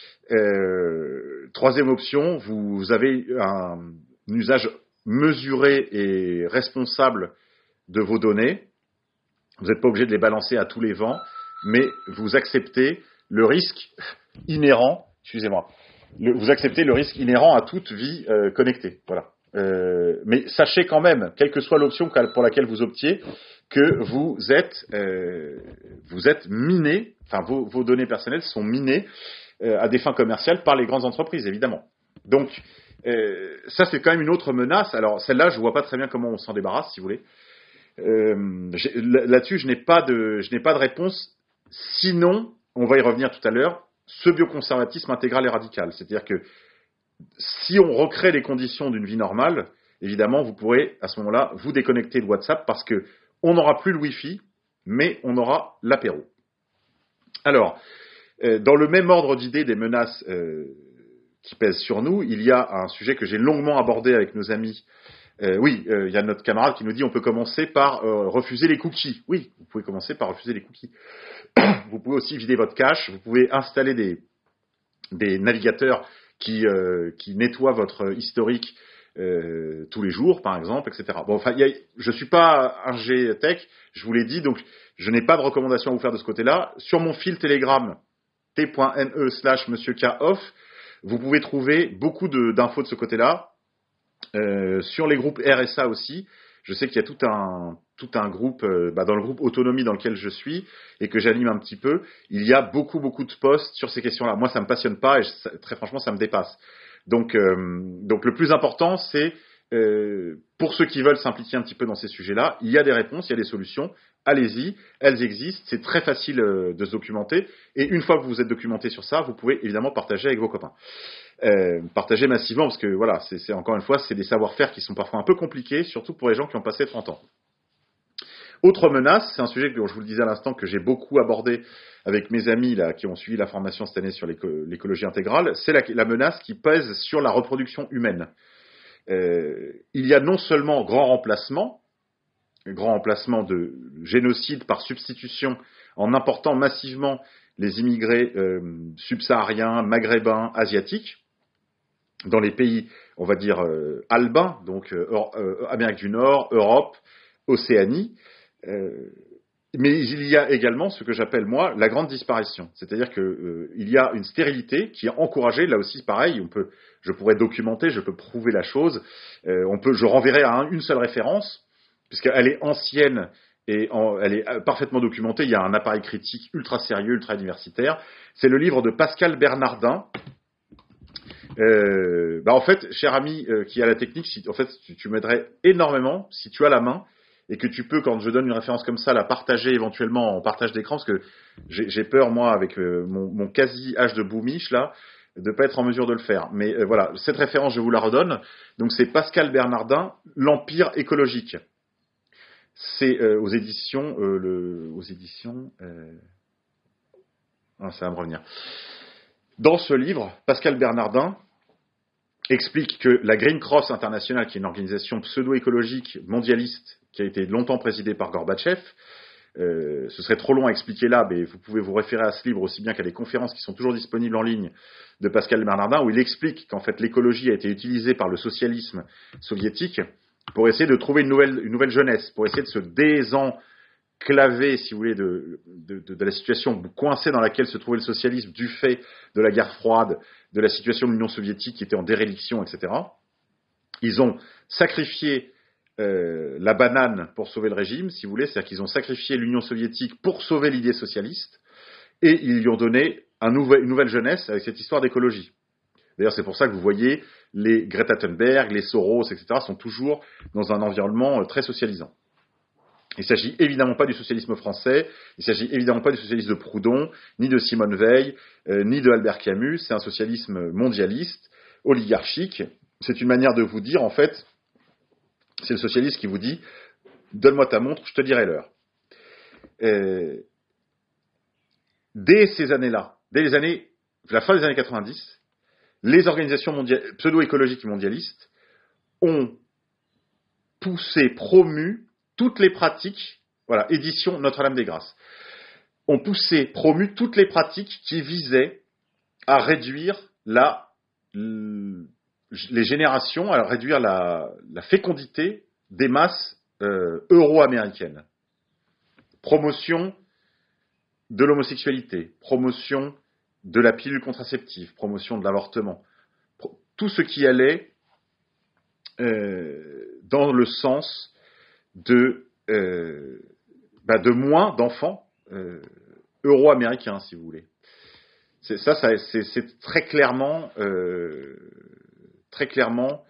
Euh, troisième option, vous avez un, un usage mesuré et responsable de vos données. Vous n'êtes pas obligé de les balancer à tous les vents, mais vous acceptez le risque inhérent, excusez-moi, le, vous acceptez le risque inhérent à toute vie euh, connectée. Voilà. Euh, mais sachez quand même, quelle que soit l'option pour laquelle vous optiez, que vous êtes, euh, vous êtes miné, enfin vos, vos données personnelles sont minées euh, à des fins commerciales par les grandes entreprises, évidemment. Donc, euh, ça c'est quand même une autre menace. Alors celle-là, je vois pas très bien comment on s'en débarrasse, si vous voulez. Euh, là-dessus, je n'ai pas de, je n'ai pas de réponse. Sinon, on va y revenir tout à l'heure, ce bioconservatisme intégral et radical. C'est-à-dire que si on recrée les conditions d'une vie normale, évidemment, vous pourrez à ce moment-là vous déconnecter de WhatsApp parce que on n'aura plus le Wi-Fi, mais on aura l'apéro. Alors, euh, dans le même ordre d'idée des menaces euh, qui pèsent sur nous, il y a un sujet que j'ai longuement abordé avec nos amis. Euh, oui, il euh, y a notre camarade qui nous dit on peut commencer par euh, refuser les cookies. Oui, vous pouvez commencer par refuser les cookies. Vous pouvez aussi vider votre cache. Vous pouvez installer des, des navigateurs qui, euh, qui nettoient votre historique euh, tous les jours, par exemple, et cetera. Bon, enfin, y a, je suis pas un G tech, je vous l'ai dit, donc je n'ai pas de recommandation à vous faire de ce côté-là. Sur mon fil Telegram, t.me slash monsieur K off, vous pouvez trouver beaucoup de, d'infos de ce côté-là. Euh, sur les groupes R S A aussi, je sais qu'il y a tout un tout un groupe, euh, bah dans le groupe autonomie dans lequel je suis et que j'anime un petit peu, il y a beaucoup beaucoup de posts sur ces questions-là. Moi, ça me passionne pas et je, très franchement, ça me dépasse. Donc euh, donc le plus important, c'est euh, pour ceux qui veulent s'impliquer un petit peu dans ces sujets-là, il y a des réponses, il y a des solutions. Allez-y, elles existent, c'est très facile euh, de se documenter et une fois que vous êtes documenté sur ça, vous pouvez évidemment partager avec vos copains. Euh, partager massivement parce que voilà, c'est, c'est encore une fois, c'est des savoir-faire qui sont parfois un peu compliqués, surtout pour les gens qui ont passé trente ans. Autre menace, c'est un sujet que je vous le disais à l'instant que j'ai beaucoup abordé avec mes amis là qui ont suivi la formation cette année sur l'éco- l'écologie intégrale, c'est la, la menace qui pèse sur la reproduction humaine. Euh, il y a non seulement grand remplacement, grand remplacement de génocide par substitution en important massivement les immigrés euh, subsahariens, maghrébins, asiatiques, dans les pays, on va dire, euh, albins, donc euh, euh, Amérique du Nord, Europe, Océanie. Euh, mais il y a également ce que j'appelle, moi, la grande disparition. C'est-à-dire qu'il euh, y a une stérilité qui est encouragée, là aussi, pareil, on peut, je pourrais documenter, je peux prouver la chose. Euh, on peut, je renverrai à un, une seule référence, puisqu'elle est ancienne et en, elle est parfaitement documentée. Il y a un appareil critique ultra sérieux, ultra universitaire. C'est le livre de Pascal Bernardin. Euh, bah en fait, cher ami euh, qui a la technique, si, en fait, tu, tu m'aiderais énormément si tu as la main et que tu peux, quand je donne une référence comme ça, la partager éventuellement en partage d'écran, parce que j'ai, j'ai peur, moi, avec euh, mon, mon quasi âge de boomiche, là, de pas être en mesure de le faire. Mais euh, voilà, cette référence, je vous la redonne. Donc, c'est Pascal Bernardin, L'Empire écologique. C'est euh, aux éditions, euh, le, aux éditions, euh... ah, ça va me revenir. Dans ce livre, Pascal Bernardin explique que la Green Cross International, qui est une organisation pseudo-écologique mondialiste qui a été longtemps présidée par Gorbatchev, euh, ce serait trop long à expliquer là, mais vous pouvez vous référer à ce livre aussi bien qu'à des conférences qui sont toujours disponibles en ligne de Pascal Bernardin, où il explique qu'en fait l'écologie a été utilisée par le socialisme soviétique pour essayer de trouver une nouvelle, une nouvelle jeunesse, pour essayer de se désenclaver, si vous voulez, de, de, de, de la situation coincée dans laquelle se trouvait le socialisme du fait de la guerre froide, de la situation de l'Union soviétique qui était en déréliction, et cetera. Ils ont sacrifié euh, la banane pour sauver le régime, si vous voulez, c'est-à-dire qu'ils ont sacrifié l'Union soviétique pour sauver l'idée socialiste, et ils lui ont donné un nouvel, une nouvelle jeunesse avec cette histoire d'écologie. D'ailleurs, c'est pour ça que vous voyez les Greta Thunberg, les Soros, et cetera, sont toujours dans un environnement très socialisant. Il ne s'agit évidemment pas du socialisme français, il ne s'agit évidemment pas du socialisme de Proudhon, ni de Simone Veil, euh, ni de Albert Camus. C'est un socialisme mondialiste, oligarchique. C'est une manière de vous dire, en fait, c'est le socialiste qui vous dit, donne-moi ta montre, je te dirai l'heure. Euh, dès ces années-là, dès les années, la fin des années quatre-vingt-dix, les organisations mondiales, pseudo-écologiques et mondialistes ont poussé, promu toutes les pratiques, voilà, édition Notre-Dame-des-Grâces, ont poussé, promu toutes les pratiques qui visaient à réduire la, les générations, à réduire la, la fécondité des masses euh, euro-américaines. Promotion de l'homosexualité, promotion de la pilule contraceptive, promotion de l'avortement, pro- tout ce qui allait euh, dans le sens de, euh, bah de moins d'enfants euh, euro-américains, si vous voulez. C'est, ça, ça c'est, c'est très clairement, euh, très clairement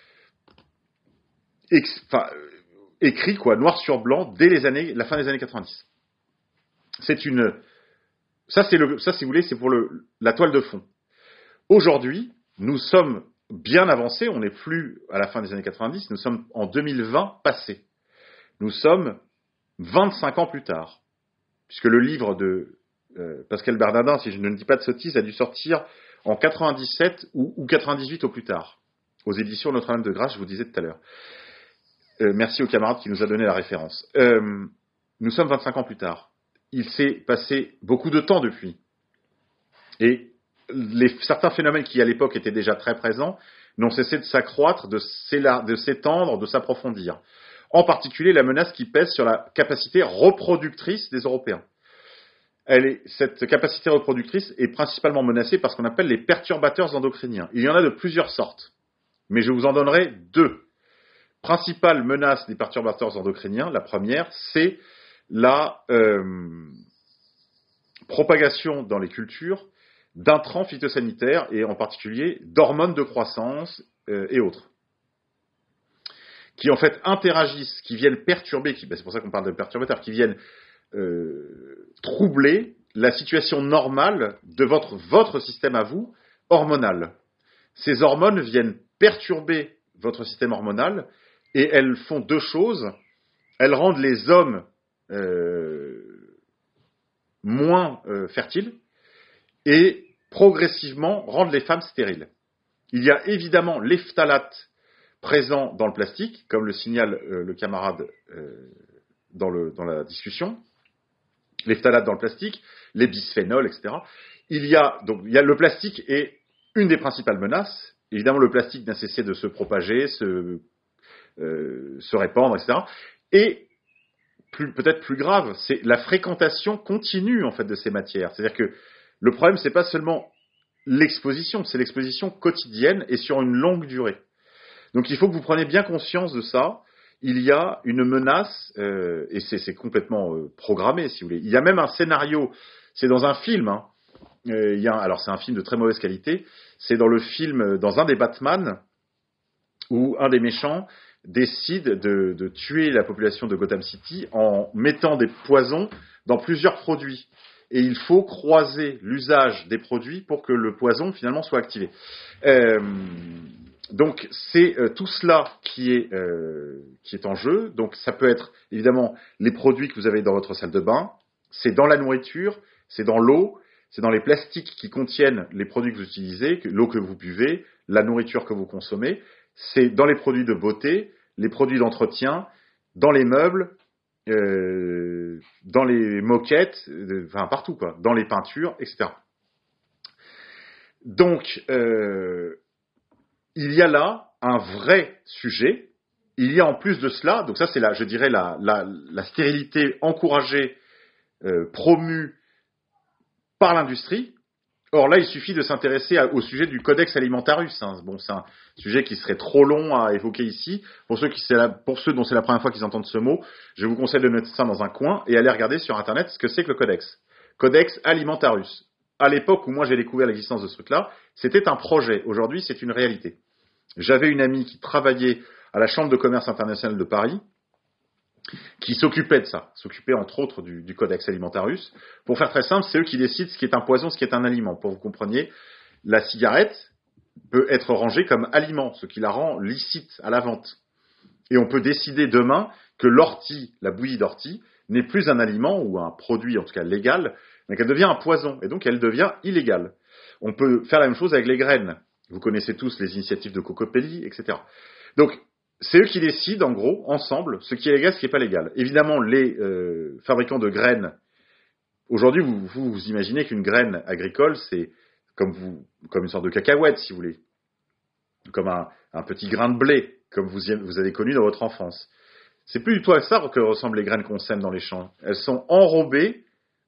ex, enfin, écrit, quoi, noir sur blanc, dès les années, la fin des années quatre-vingt-dix. C'est une, ça, c'est le, ça, si vous voulez, c'est pour le, la toile de fond. Aujourd'hui, nous sommes bien avancés, on n'est plus à la fin des années quatre-vingt-dix, nous sommes en deux mille vingt passé. Nous sommes vingt-cinq ans plus tard, puisque le livre de euh, Pascal Bernardin, si je ne dis pas de sottises, a dû sortir en quatre-vingt-dix-sept ou, ou quatre-vingt-dix-huit au plus tard, aux éditions Notre-Dame-de-Grâce, je vous disais tout à l'heure. Euh, merci au camarade qui nous a donné la référence. Euh, nous sommes vingt-cinq ans plus tard. Il s'est passé beaucoup de temps depuis. Et les, certains phénomènes qui, à l'époque, étaient déjà très présents, n'ont cessé de s'accroître, de, de s'étendre, de s'approfondir. En particulier, la menace qui pèse sur la capacité reproductrice des Européens. Elle est, cette capacité reproductrice est principalement menacée par ce qu'on appelle les perturbateurs endocriniens. Il y en a de plusieurs sortes, mais je vous en donnerai deux. Principale menace des perturbateurs endocriniens, la première, c'est la euh, propagation dans les cultures d'intrants phytosanitaires et en particulier d'hormones de croissance euh, et autres, qui en fait interagissent, qui viennent perturber, qui, ben c'est pour ça qu'on parle de perturbateurs, qui viennent euh, troubler la situation normale de votre, votre système à vous, hormonal. Ces hormones viennent perturber votre système hormonal et elles font deux choses. Elles rendent les hommes euh, moins euh, fertiles et progressivement rendent les femmes stériles. Il y a évidemment les phtalates présents dans le plastique, comme le signale euh, le camarade euh, dans, le, dans la discussion. Les phtalates dans le plastique, les bisphénols, et cetera. Il y a donc il y a le plastique est une des principales menaces. Évidemment, le plastique n'a cessé de se propager, se, euh, se répandre, et cetera. Et plus, peut-être plus grave, c'est la fréquentation continue en fait de ces matières. C'est-à-dire que le problème, c'est pas seulement l'exposition, c'est l'exposition quotidienne et sur une longue durée. Donc, il faut que vous preniez bien conscience de ça. Il y a une menace, euh, et c'est, c'est complètement euh, programmé, si vous voulez. Il y a même un scénario, c'est dans un film, hein. Euh, il y a, alors c'est un film de très mauvaise qualité, c'est dans le film, dans un des Batman, où un des méchants décide de, de tuer la population de Gotham City en mettant des poisons dans plusieurs produits. Et il faut croiser l'usage des produits pour que le poison finalement soit activé. Euh, Donc c'est euh, tout cela qui est euh, qui est en jeu. Donc ça peut être évidemment les produits que vous avez dans votre salle de bain, c'est dans la nourriture, c'est dans l'eau, c'est dans les plastiques qui contiennent les produits que vous utilisez, que, l'eau que vous buvez, la nourriture que vous consommez, c'est dans les produits de beauté, les produits d'entretien, dans les meubles, euh, dans les moquettes, euh, enfin partout quoi, dans les peintures, et cetera. Donc euh, il y a là un vrai sujet. Il y a en plus de cela, donc ça c'est la, je dirais la, la, la stérilité encouragée, euh, promue par l'industrie. Or là, il suffit de s'intéresser à, au sujet du Codex Alimentarius. Hein. Bon, c'est un sujet qui serait trop long à évoquer ici. Pour ceux qui c'est la, pour ceux dont c'est la première fois qu'ils entendent ce mot, je vous conseille de noter ça dans un coin et aller regarder sur Internet ce que c'est que le Codex. Codex Alimentarius. À l'époque où moi j'ai découvert l'existence de ce truc-là, c'était un projet. Aujourd'hui, c'est une réalité. J'avais une amie qui travaillait à la Chambre de commerce internationale de Paris, qui s'occupait de ça, s'occupait entre autres du, du Codex Alimentarius. Pour faire très simple, c'est eux qui décident ce qui est un poison, ce qui est un aliment. Pour que vous compreniez, la cigarette peut être rangée comme aliment, ce qui la rend licite à la vente. Et on peut décider demain que l'ortie, la bouillie d'ortie, n'est plus un aliment ou un produit, en tout cas légal, mais qu'elle devient un poison, et donc elle devient illégale. On peut faire la même chose avec les graines. Vous connaissez tous les initiatives de Cocopelli, et cetera. Donc, c'est eux qui décident, en gros, ensemble, ce qui est légal, ce qui n'est pas légal. Évidemment, les euh, fabricants de graines, aujourd'hui, vous, vous, vous imaginez qu'une graine agricole, c'est comme, vous, comme une sorte de cacahuète, si vous voulez, comme un, un petit grain de blé, comme vous, y, vous avez connu dans votre enfance. C'est plus du tout à ça que ressemblent les graines qu'on sème dans les champs. Elles sont enrobées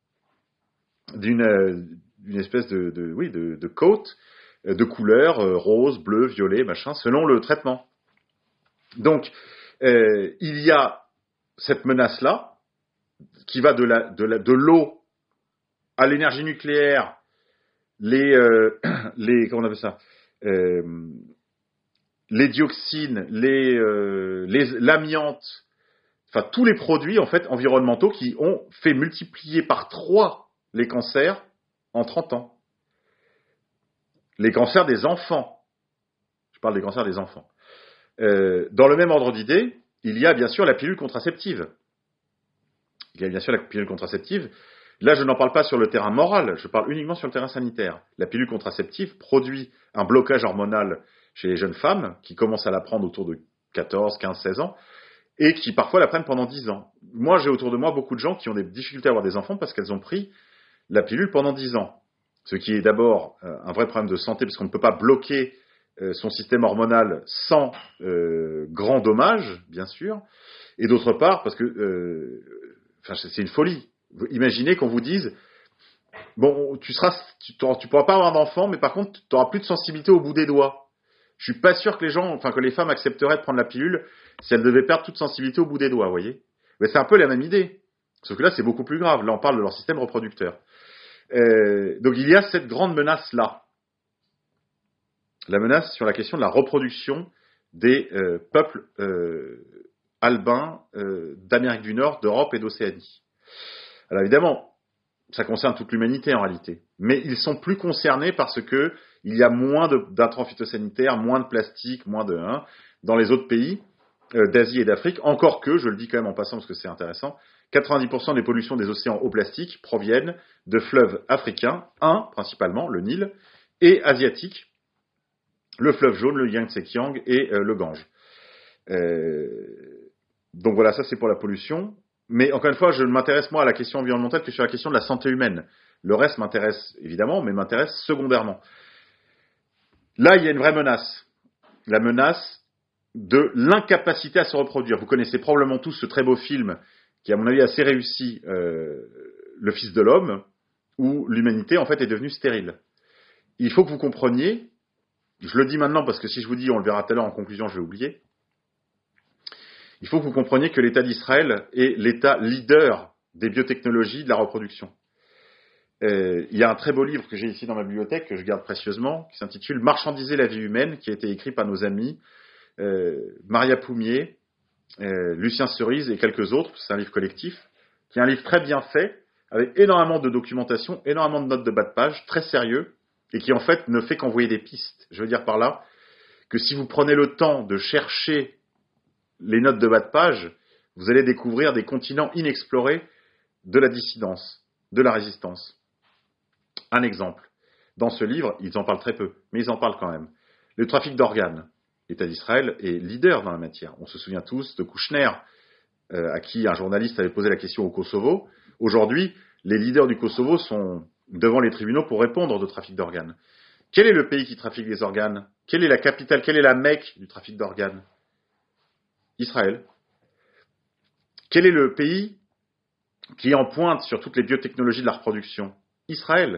d'une, d'une espèce de, de, oui, de, de coat, de couleurs euh, rose, bleu, violet, machin, selon le traitement. Donc, euh, il y a cette menace-là, qui va de, la, de, la, de l'eau à l'énergie nucléaire, les, euh, les comment on appelle ça, euh, les dioxines, les, euh, les, l'amiante, enfin tous les produits en fait environnementaux qui ont fait multiplier par trois les cancers en trente ans. Les cancers des enfants. Je parle des cancers des enfants. Euh, dans le même ordre d'idée, il y a bien sûr la pilule contraceptive. Il y a bien sûr la pilule contraceptive. Là, je n'en parle pas sur le terrain moral, je parle uniquement sur le terrain sanitaire. La pilule contraceptive produit un blocage hormonal chez les jeunes femmes qui commencent à la prendre autour de quatorze, quinze, seize ans et qui parfois la prennent pendant dix ans. Moi, j'ai autour de moi beaucoup de gens qui ont des difficultés à avoir des enfants parce qu'elles ont pris la pilule pendant dix ans. Ce qui est d'abord euh, un vrai problème de santé parce qu'on ne peut pas bloquer euh, son système hormonal sans euh, grand dommage, bien sûr. Et d'autre part, parce que euh, enfin, c'est une folie. Imaginez qu'on vous dise, bon, tu seras, tu, tu pourras pas avoir d'enfant, mais par contre, tu n'auras plus de sensibilité au bout des doigts. Je suis pas sûr que les gens, enfin que les femmes accepteraient de prendre la pilule si elles devaient perdre toute sensibilité au bout des doigts, vous voyez. Mais c'est un peu la même idée. Sauf que là, c'est beaucoup plus grave. Là, on parle de leur système reproducteur. Euh, donc, il y a cette grande menace-là. La menace sur la question de la reproduction des euh, peuples euh, albins euh, d'Amérique du Nord, d'Europe et d'Océanie. Alors évidemment, ça concerne toute l'humanité en réalité, mais ils sont plus concernés parce que il y a moins de, d'intrants phytosanitaires, moins de plastique, moins de hein, dans les autres pays euh, d'Asie et d'Afrique. Encore que, je le dis quand même en passant parce que c'est intéressant, quatre-vingt-dix pour cent des pollutions des océans au plastique proviennent de fleuves africains, un principalement, le Nil, et asiatiques, le fleuve jaune, le Yangtze-Kiang et euh, le Gange. Euh, donc voilà, ça c'est pour la pollution. Mais encore une fois, je ne m'intéresse moi à la question environnementale que sur la question de la santé humaine. Le reste m'intéresse évidemment, mais m'intéresse secondairement. Là, il y a une vraie menace. La menace de l'incapacité à se reproduire. Vous connaissez probablement tous ce très beau film qui, à mon avis, assez réussi, euh, Le Fils de l'homme, où l'humanité, en fait, est devenue stérile. Il faut que vous compreniez, je le dis maintenant parce que si je vous dis, on le verra tout à l'heure en conclusion, je vais oublier, il faut que vous compreniez que l'État d'Israël est l'État leader des biotechnologies de la reproduction. Euh, il y a un très beau livre que j'ai ici dans ma bibliothèque, que je garde précieusement, qui s'intitule « Marchandiser la vie humaine », qui a été écrit par nos amis euh, Maria Poumier, euh, Lucien Cerise et quelques autres. C'est un livre collectif, qui est un livre très bien fait, avec énormément de documentation, énormément de notes de bas de page, très sérieux, et qui en fait ne fait qu'envoyer des pistes. Je veux dire par là que si vous prenez le temps de chercher les notes de bas de page, vous allez découvrir des continents inexplorés de la dissidence, de la résistance. Un exemple. Dans ce livre, ils en parlent très peu, mais ils en parlent quand même. Le trafic d'organes. L'État d'Israël est leader dans la matière. On se souvient tous de Kouchner, euh, à qui un journaliste avait posé la question au Kosovo. Aujourd'hui, les leaders du Kosovo sont devant les tribunaux pour répondre de trafic d'organes. Quel est le pays qui trafique les organes ? Quelle est la capitale ? Quelle est la Mecque du trafic d'organes ? Israël. Quel est le pays qui est en pointe sur toutes les biotechnologies de la reproduction ? Israël.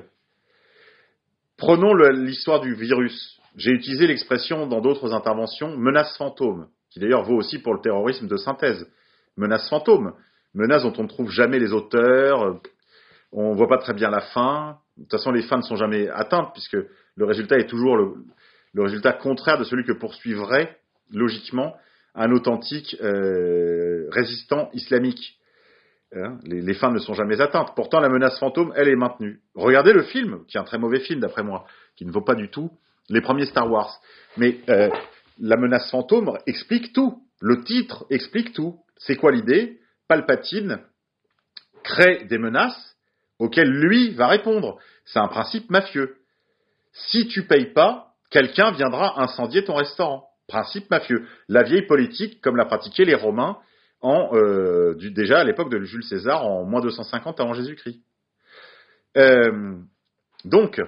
Prenons le, l'histoire du virus. J'ai utilisé l'expression dans d'autres interventions, menace fantôme, qui d'ailleurs vaut aussi pour le terrorisme de synthèse. Menace fantôme. Menace dont on ne trouve jamais les auteurs, on ne voit pas très bien la fin. De toute façon, les fins ne sont jamais atteintes, puisque le résultat est toujours le, le résultat contraire de celui que poursuivrait, logiquement, un authentique euh, résistant islamique. Hein, les, les fins ne sont jamais atteintes. Pourtant, la menace fantôme, elle est maintenue. Regardez le film, qui est un très mauvais film d'après moi, qui ne vaut pas du tout les premiers Star Wars. Mais euh, la menace fantôme explique tout. Le titre explique tout. C'est quoi l'idée? Palpatine crée des menaces auxquelles lui va répondre. C'est un principe mafieux. Si tu payes pas, quelqu'un viendra incendier ton restaurant. Principe mafieux. La vieille politique, comme l'a pratiqué les Romains, en, euh, du, déjà à l'époque de Jules César, en moins deux cent cinquante avant Jésus-Christ. Euh, donc,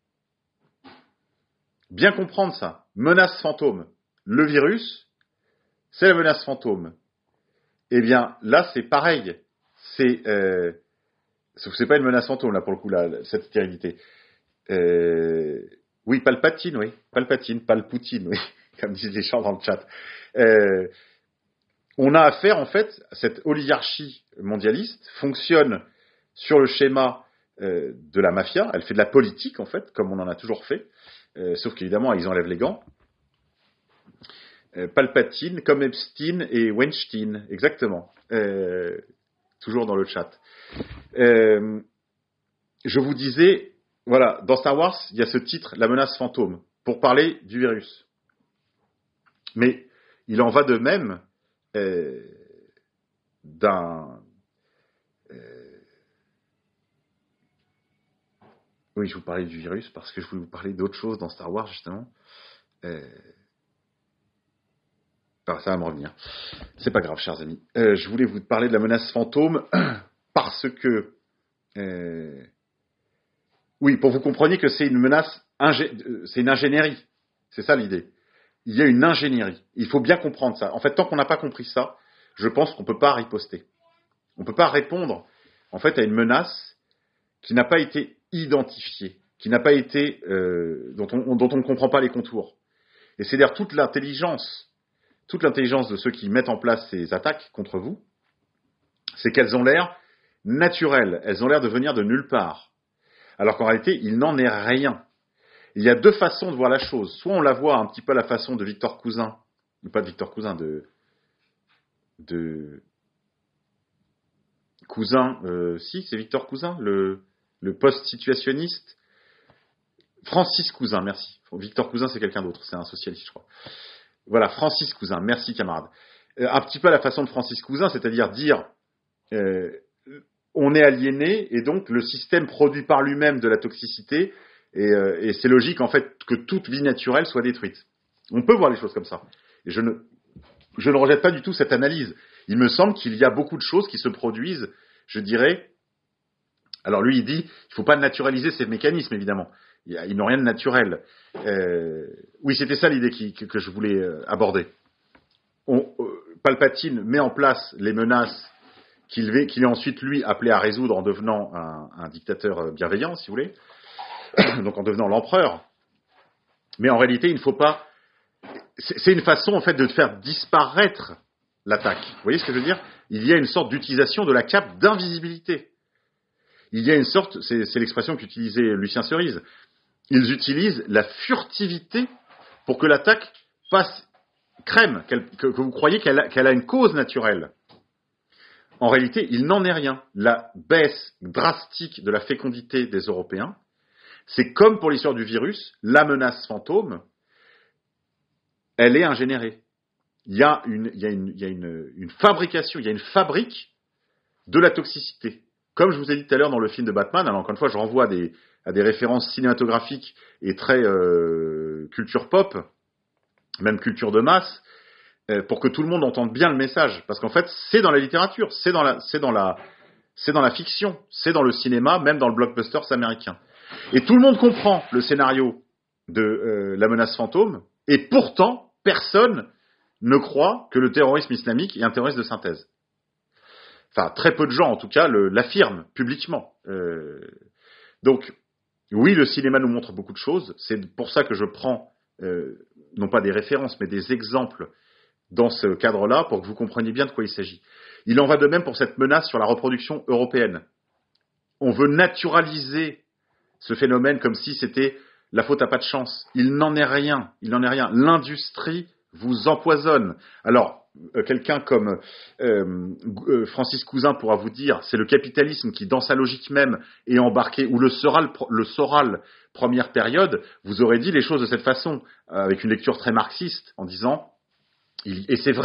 bien comprendre ça. Menace fantôme. Le virus, c'est la menace fantôme. Eh bien, là, c'est pareil. C'est, euh, sauf que c'est pas une menace fantôme, là, pour le coup, là, cette stérilité. Euh, oui, Palpatine, oui. Palpatine, Palpoutine, oui. Comme disent les gens dans le chat. Euh, on a affaire, en fait, cette oligarchie mondialiste fonctionne sur le schéma euh, de la mafia. Elle fait de la politique, en fait, comme on en a toujours fait. Euh, sauf qu'évidemment, ils enlèvent les gants. Euh, Palpatine, comme Epstein et Weinstein, exactement. Euh, toujours dans le chat. Euh, je vous disais, voilà, dans Star Wars, il y a ce titre, La menace fantôme, pour parler du virus. Mais il en va de même euh, d'un... Euh, oui, je vous parlais du virus parce que je voulais vous parler d'autre chose dans Star Wars, justement. Euh, Alors, ça va me revenir. C'est pas grave, chers amis. Euh, je voulais vous parler de la menace fantôme parce que... Euh, oui, pour que vous compreniez que c'est une menace... Ingé... C'est une ingénierie. C'est ça l'idée. Il y a une ingénierie. Il faut bien comprendre ça. En fait, tant qu'on n'a pas compris ça, je pense qu'on ne peut pas riposter. On ne peut pas répondre, en fait, à une menace qui n'a pas été identifiée, qui n'a pas été... Euh, dont, on, dont on ne comprend pas les contours. Et c'est d'ailleurs toute l'intelligence... Toute l'intelligence de ceux qui mettent en place ces attaques contre vous, c'est qu'elles ont l'air naturelles, elles ont l'air de venir de nulle part. Alors qu'en réalité, il n'en est rien. Il y a deux façons de voir la chose. Soit on la voit un petit peu à la façon de Victor Cousin, ou pas de Victor Cousin, de... de Cousin, euh, si, c'est Victor Cousin, le, le post-situationniste. Francis Cousin, merci. Victor Cousin, c'est quelqu'un d'autre, c'est un socialiste, je crois. Voilà, Francis Cousin, merci camarade. Euh, un petit peu à la façon de Francis Cousin, c'est-à-dire dire euh, on est aliéné et donc le système produit par lui-même de la toxicité et, euh, et c'est logique en fait que toute vie naturelle soit détruite. On peut voir les choses comme ça. Et je ne, je ne rejette pas du tout cette analyse. Il me semble qu'il y a beaucoup de choses qui se produisent, je dirais. Alors lui, il dit, il ne faut pas naturaliser ces mécanismes, évidemment. Ils n'ont rien de naturel. Euh, oui, c'était ça l'idée qui, que, que je voulais euh, aborder. On, euh, Palpatine met en place les menaces qu'il est, qu'il est ensuite, lui, appelé à résoudre en devenant un, un dictateur bienveillant, si vous voulez. Donc en devenant l'empereur. Mais en réalité, il ne faut pas... C'est, c'est une façon, en fait, de faire disparaître l'attaque. Vous voyez ce que je veux dire? Il y a une sorte d'utilisation de la cape d'invisibilité. Il y a une sorte... C'est, c'est l'expression qu'utilisait Lucien Cerise. Ils utilisent la furtivité pour que l'attaque passe crème, que, que vous croyez qu'elle a, qu'elle a une cause naturelle. En réalité, il n'en est rien. La baisse drastique de la fécondité des Européens, c'est comme pour l'histoire du virus, la menace fantôme, elle est ingénérée. Il y a une, il y a une, il y a une, une fabrication, il y a une fabrique de la toxicité. Comme je vous ai dit tout à l'heure dans le film de Batman, alors encore une fois, je renvoie à des, à des références cinématographiques et très euh, culture pop, même culture de masse, euh, pour que tout le monde entende bien le message. Parce qu'en fait, c'est dans la littérature, c'est dans la, c'est dans la, c'est dans la fiction, c'est dans le cinéma, même dans le blockbuster américain. Et tout le monde comprend le scénario de euh, la menace fantôme, et pourtant, personne ne croit que le terrorisme islamique est un terrorisme de synthèse. Enfin, très peu de gens, en tout cas, le, l'affirment publiquement. Euh, donc, oui, le cinéma nous montre beaucoup de choses. C'est pour ça que je prends, euh, non pas des références, mais des exemples dans ce cadre-là, pour que vous compreniez bien de quoi il s'agit. Il en va de même pour cette menace sur la reproduction européenne. On veut naturaliser ce phénomène comme si c'était la faute à pas de chance. Il n'en est rien. Il n'en est rien. L'industrie vous empoisonne. Alors, Euh, quelqu'un comme euh, euh, Francis Cousin pourra vous dire, c'est le capitalisme qui, dans sa logique même, est embarqué, ou le Soral, le Soral première période, vous aurez dit les choses de cette façon, euh, avec une lecture très marxiste, en disant, il, et c'est vrai,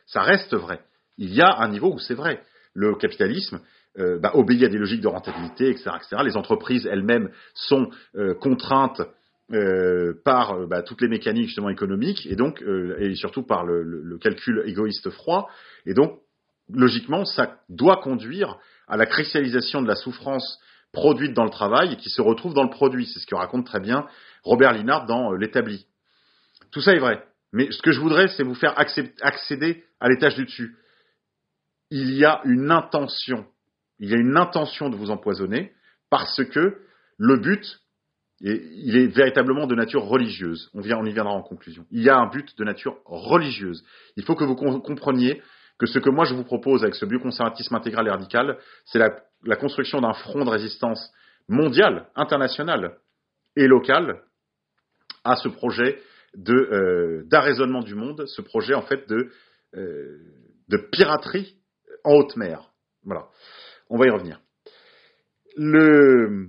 Ça reste vrai. Il y a un niveau où c'est vrai. Le capitalisme euh, bah, obéit à des logiques de rentabilité, et cetera, et cetera. Les entreprises elles-mêmes sont euh, contraintes euh, par euh, bah, toutes les mécaniques justement économiques et donc euh, et surtout par le, le, le calcul égoïste froid. Et donc logiquement, ça doit conduire à la cristallisation de la souffrance produite dans le travail et qui se retrouve dans le produit. C'est ce que raconte très bien Robert Linhart dans euh, L'Établi. Tout ça est vrai. Mais ce que je voudrais, c'est vous faire accéder à l'étage du dessus. Il y a une intention. Il y a une intention de vous empoisonner parce que le but, il est véritablement de nature religieuse. On, vient, on y viendra en conclusion. Il y a un but de nature religieuse. Il faut que vous compreniez que ce que moi je vous propose avec ce bioconservatisme intégral et radical, c'est la, la construction d'un front de résistance mondial, international et local à ce projet de euh, d'arraisonnement du monde, ce projet en fait de, euh, de piraterie en haute mer. Voilà, on va y revenir. Le...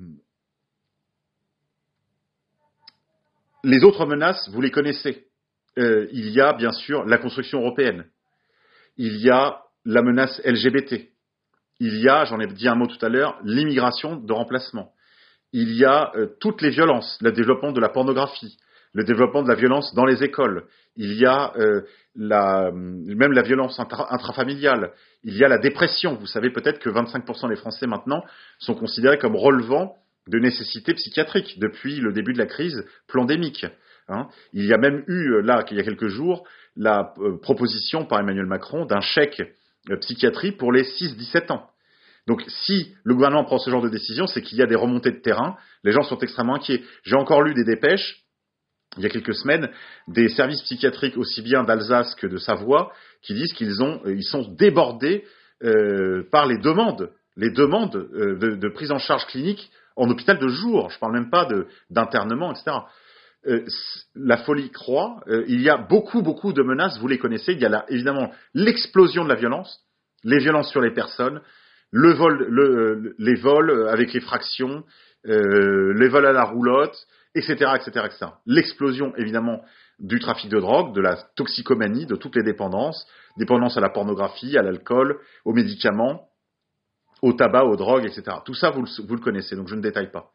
Les autres menaces, vous les connaissez. Euh, il y a bien sûr la construction européenne. Il y a la menace L G B T. Il y a, j'en ai dit un mot tout à l'heure, l'immigration de remplacement. Il y a euh, toutes les violences, le développement de la pornographie, le développement de la violence dans les écoles. Il y a euh, la, même la violence intra- intrafamiliale. Il y a la dépression. Vous savez peut-être que vingt-cinq pour cent des Français maintenant sont considérés comme relevant de nécessités psychiatriques depuis le début de la crise pandémique. Hein. Il y a même eu, là, il y a quelques jours, la euh, proposition par Emmanuel Macron d'un chèque euh, psychiatrie pour les six dix-sept ans. Donc, si le gouvernement prend ce genre de décision, c'est qu'il y a des remontées de terrain. Les gens sont extrêmement inquiets. J'ai encore lu des dépêches, il y a quelques semaines, des services psychiatriques aussi bien d'Alsace que de Savoie, qui disent qu'ils ont, ils sont débordés euh, par les demandes, les demandes euh, de, de prise en charge clinique en hôpital de jour. Je ne parle même pas de, d'internement, et cetera. Euh, la folie croît. Euh, il y a beaucoup, beaucoup de menaces. Vous les connaissez. Il y a là, évidemment l'explosion de la violence, les violences sur les personnes, le vol, le, les vols avec effraction, euh, les vols à la roulotte, et cetera, et cetera, et cetera. L'explosion, évidemment, du trafic de drogue, de la toxicomanie, de toutes les dépendances, dépendance à la pornographie, à l'alcool, aux médicaments, au tabac, aux drogues, et cetera. Tout ça, vous le, vous le connaissez, donc je ne détaille pas.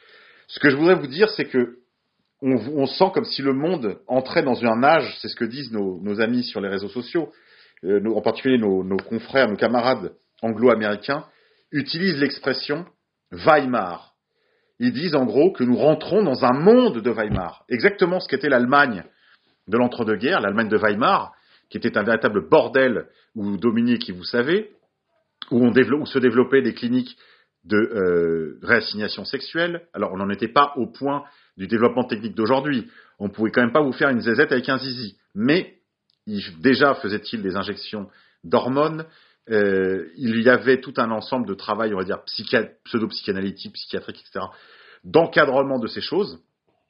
Ce que je voudrais vous dire, c'est que on, on sent comme si le monde entrait dans un âge, c'est ce que disent nos, nos amis sur les réseaux sociaux, euh, nos, en particulier nos, nos confrères, nos camarades anglo-américains, utilisent l'expression Weimar. Ils disent en gros que nous rentrons dans un monde de Weimar. Exactement ce qu'était l'Allemagne de l'entre-deux-guerres, l'Allemagne de Weimar, qui était un véritable bordel où dominiez qui vous savez, où, on développe, où se développaient des cliniques de euh, réassignation sexuelle. Alors on n'en était pas au point du développement technique d'aujourd'hui. On pouvait quand même pas vous faire une zézette avec un zizi. Mais il, déjà faisait-il des injections d'hormones. Euh, il y avait tout un ensemble de travail, on va dire, psychi- pseudo-psychanalytique, psychiatrique, et cetera, d'encadrement de ces choses.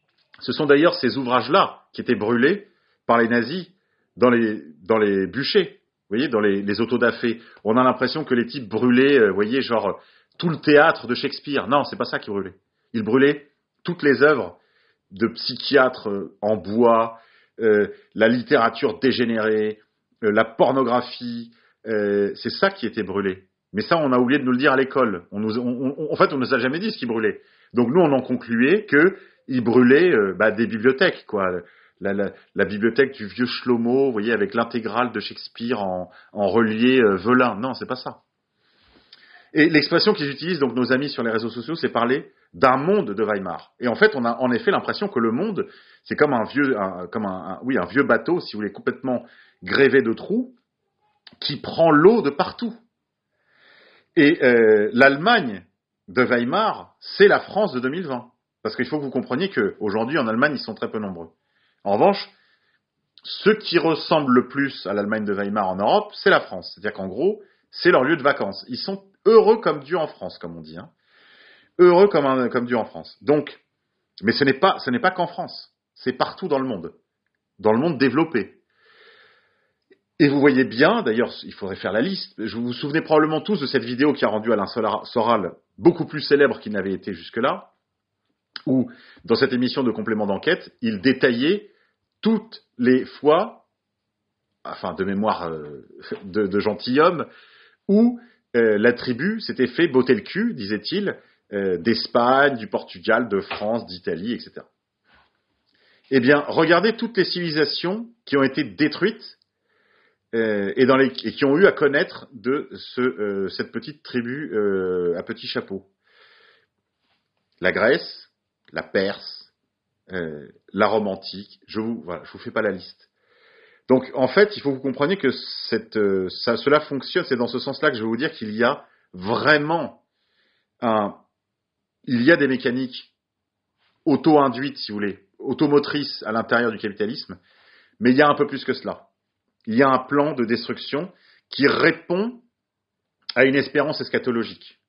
Ce sont d'ailleurs ces ouvrages-là qui étaient brûlés par les nazis dans les, dans les bûchers, vous voyez, dans les, les autodafés. On a l'impression que les types brûlaient, euh, vous voyez, genre tout le théâtre de Shakespeare. Non, c'est pas ça qu'ils brûlaient. Ils brûlaient toutes les œuvres de psychiatres en bois, euh, la littérature dégénérée, euh, la pornographie. Euh, c'est ça qui était brûlé. Mais ça, on a oublié de nous le dire à l'école. On nous, on, on, en fait, on nous a jamais dit ce qui brûlait. Donc nous, on en concluait qu'ils brûlaient euh, bah, des bibliothèques, quoi. La, la, la bibliothèque du vieux Shlomo, vous voyez, avec l'intégrale de Shakespeare en, en relié euh, velin. Non, c'est pas ça. Et l'expression qu'ils utilisent, donc nos amis sur les réseaux sociaux, c'est parler d'un monde de Weimar. Et en fait, on a en effet l'impression que le monde, c'est comme un vieux, un, comme un, un, oui, un vieux bateau, si vous voulez, complètement grévé de trous, qui prend l'eau de partout. Et euh, l'Allemagne de Weimar, c'est la France de deux mille vingt. Parce qu'il faut que vous compreniez qu'aujourd'hui, en Allemagne, ils sont très peu nombreux. En revanche, ceux qui ressemblent le plus à l'Allemagne de Weimar en Europe, c'est la France. C'est-à-dire qu'en gros, c'est leur lieu de vacances. Ils sont heureux comme Dieu en France, comme on dit. Hein. Heureux comme, un, comme Dieu en France. Donc, mais ce n'est pas, ce n'est pas qu'en France. C'est partout dans le monde. Dans le monde développé. Et vous voyez bien, d'ailleurs, il faudrait faire la liste. Vous vous souvenez probablement tous de cette vidéo qui a rendu Alain Soral beaucoup plus célèbre qu'il n'avait été jusque-là, où, dans cette émission de complément d'enquête, il détaillait toutes les fois, enfin de mémoire euh, de, de gentilhomme, où euh, la tribu s'était fait botter le cul, disait-il, euh, d'Espagne, du Portugal, de France, d'Italie, et cetera. Eh bien, regardez toutes les civilisations qui ont été détruites euh, et, dans les, et qui ont eu à connaître de ce, euh, cette petite tribu euh, à petit chapeau. La Grèce, la Perse, euh, la Rome antique, je vous, voilà, je vous fais pas la liste. Donc, en fait, il faut que vous compreniez que cette, euh, ça, cela fonctionne, c'est dans ce sens-là que je vais vous dire qu'il y a vraiment un, il y a des mécaniques auto-induites, si vous voulez, automotrices à l'intérieur du capitalisme, mais il y a un peu plus que cela. Il y a un plan de destruction qui répond à une espérance eschatologique.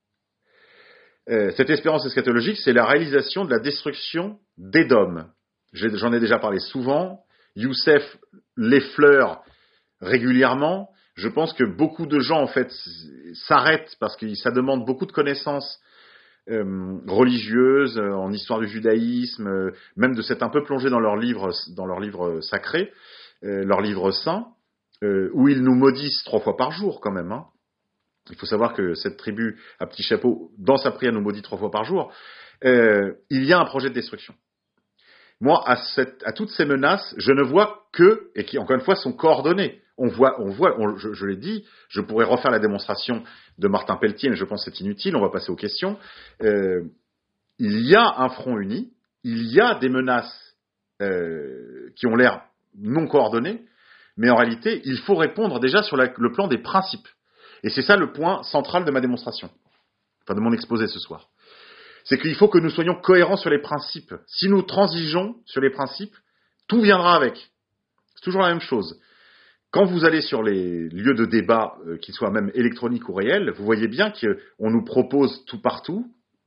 Euh, cette espérance eschatologique, c'est la réalisation de la destruction d'Édom. J'ai, j'en ai déjà parlé souvent. Youssef l'effleure régulièrement. Je pense que beaucoup de gens, en fait, s'arrêtent parce que ça demande beaucoup de connaissances euh, religieuses, euh, en histoire du judaïsme, euh, même de s'être un peu plongé dans leurs livres, dans leurs livres sacrés, euh, leurs livres saints, euh, où ils nous maudissent trois fois par jour, quand même, hein. Il faut savoir que cette tribu à petit chapeau, dans sa prière, nous maudit trois fois par jour. Euh, il y a un projet de destruction. Moi, à, cette, à toutes ces menaces, je ne vois que, et qui encore une fois sont coordonnées. On voit, on voit, on, je, je l'ai dit, je pourrais refaire la démonstration de Martin Pelletier, mais je pense que c'est inutile. On va passer aux questions. Euh, il y a un front uni, il y a des menaces euh, qui ont l'air non coordonnées, mais en réalité, il faut répondre déjà sur la, le plan des principes. Et c'est ça le point central de ma démonstration, enfin de mon exposé ce soir. C'est qu'il faut que nous soyons cohérents sur les principes. Si nous transigeons sur les principes, tout viendra avec. C'est toujours la même chose. Quand vous allez sur les lieux de débat, euh, qu'ils soient même électroniques ou réels, vous voyez bien qu'on nous propose tout partout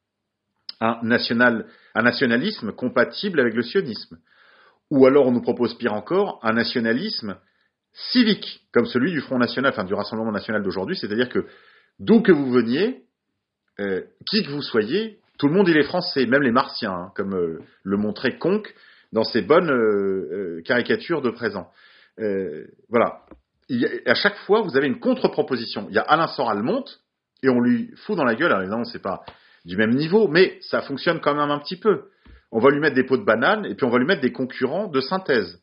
un, national, un nationalisme compatible avec le sionisme. Ou alors on nous propose pire encore, un nationalisme civique, comme celui du Front National, enfin du Rassemblement National d'aujourd'hui, c'est-à-dire que d'où que vous veniez, euh, qui que vous soyez, tout le monde il est français, même les martiens, hein, comme euh, le montrait Conque dans ses bonnes euh, euh, caricatures de présent. Euh, voilà. Il y a, à chaque fois, vous avez une contre-proposition. Il y a Alain Soral monte, et on lui fout dans la gueule, alors évidemment, c'est pas du même niveau, mais ça fonctionne quand même un petit peu. On va lui mettre des pots de banane, et puis on va lui mettre des concurrents de synthèse.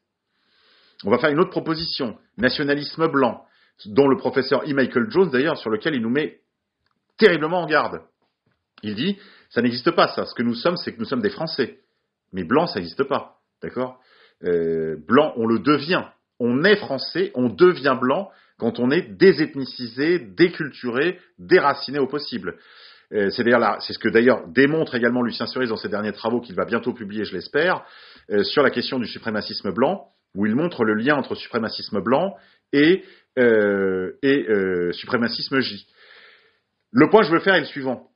On va faire une autre proposition, nationalisme blanc, dont le professeur E. Michael Jones, d'ailleurs, sur lequel il nous met terriblement en garde. Il dit, ça n'existe pas, ça. Ce que nous sommes, c'est que nous sommes des Français. Mais blanc, ça n'existe pas. D'accord ? euh, Blanc, on le devient. On est français, on devient blanc quand on est désethnicisé, déculturé, déraciné au possible. Euh, c'est, d'ailleurs là, c'est ce que d'ailleurs démontre également Lucien Cerise dans ses derniers travaux qu'il va bientôt publier, je l'espère, euh, sur la question du suprémacisme blanc, où il montre le lien entre suprémacisme blanc et, euh, et euh, suprémacisme J. Le point que je veux faire est le suivant.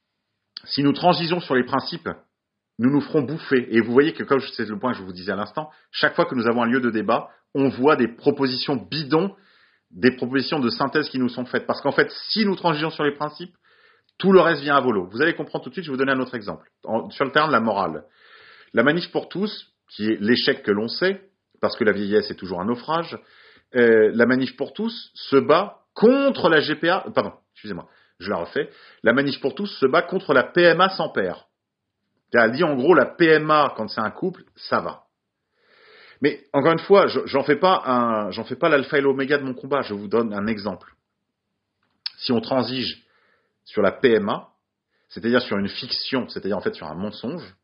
Si nous transigeons sur les principes, nous nous ferons bouffer. Et vous voyez que, comme c'est le point que je vous disais à l'instant, chaque fois que nous avons un lieu de débat, on voit des propositions bidons, des propositions de synthèse qui nous sont faites. Parce qu'en fait, si nous transigeons sur les principes, tout le reste vient à volo. Vous allez comprendre tout de suite, je vais vous donner un autre exemple. En, sur le terrain de la morale. La manif pour tous, qui est l'échec que l'on sait, parce que la vieillesse est toujours un naufrage, euh, la manif pour tous se bat contre la G P A, pardon, excusez-moi, je la refais, la manif pour tous se bat contre la P M A sans père. Elle dit en gros la P M A quand c'est un couple, ça va. Mais encore une fois, je, j'en fais pas un, j'en fais pas l'alpha et l'oméga de mon combat, je vous donne un exemple. Si on transige sur la P M A, c'est-à-dire sur une fiction, c'est-à-dire en fait sur un mensonge,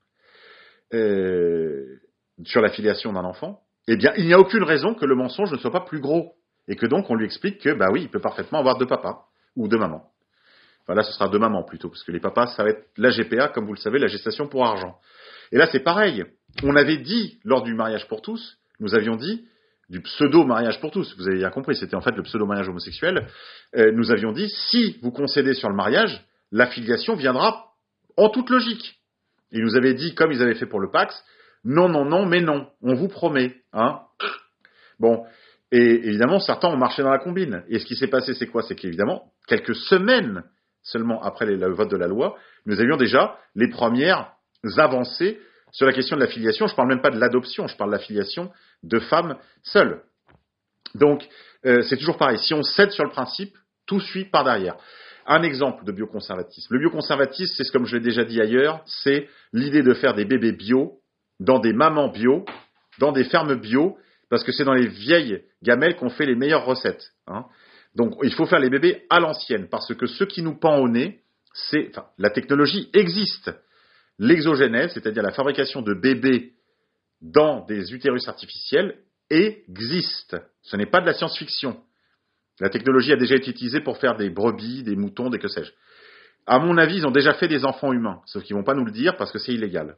euh, sur la filiation d'un enfant, eh bien, il n'y a aucune raison que le mensonge ne soit pas plus gros. Et que donc, on lui explique que, bah oui, il peut parfaitement avoir deux papas. Ou deux mamans. Enfin, là, ce sera deux mamans plutôt. Parce que les papas, ça va être la G P A, comme vous le savez, la gestation pour argent. Et là, c'est pareil. On avait dit, lors du mariage pour tous, nous avions dit, du pseudo-mariage pour tous, vous avez bien compris, c'était en fait le pseudo-mariage homosexuel, euh, nous avions dit, si vous concédez sur le mariage, la filiation viendra en toute logique. Et ils nous avaient dit, comme ils avaient fait pour le Pax, non, non, non, mais non, on vous promet. Hein. Bon, et évidemment, certains ont marché dans la combine. Et ce qui s'est passé, c'est quoi ? C'est qu'évidemment, quelques semaines seulement après le vote de la loi, nous avions déjà les premières avancées sur la question de la filiation. Je ne parle même pas de l'adoption, je parle de la filiation de femmes seules. Donc, euh, c'est toujours pareil. Si on cède sur le principe, tout suit par derrière. Un exemple de bioconservatisme. Le bioconservatisme, c'est comme je l'ai déjà dit ailleurs, c'est l'idée de faire des bébés bio, dans des mamans bio, dans des fermes bio, parce que c'est dans les vieilles gamelles qu'on fait les meilleures recettes. Hein. Donc, il faut faire les bébés à l'ancienne, parce que ce qui nous pend au nez, c'est, enfin, la technologie existe. L'exogénèse, c'est-à-dire la fabrication de bébés dans des utérus artificiels, existe. Ce n'est pas de la science-fiction. La technologie a déjà été utilisée pour faire des brebis, des moutons, des que sais-je. À mon avis, ils ont déjà fait des enfants humains, sauf qu'ils ne vont pas nous le dire parce que c'est illégal.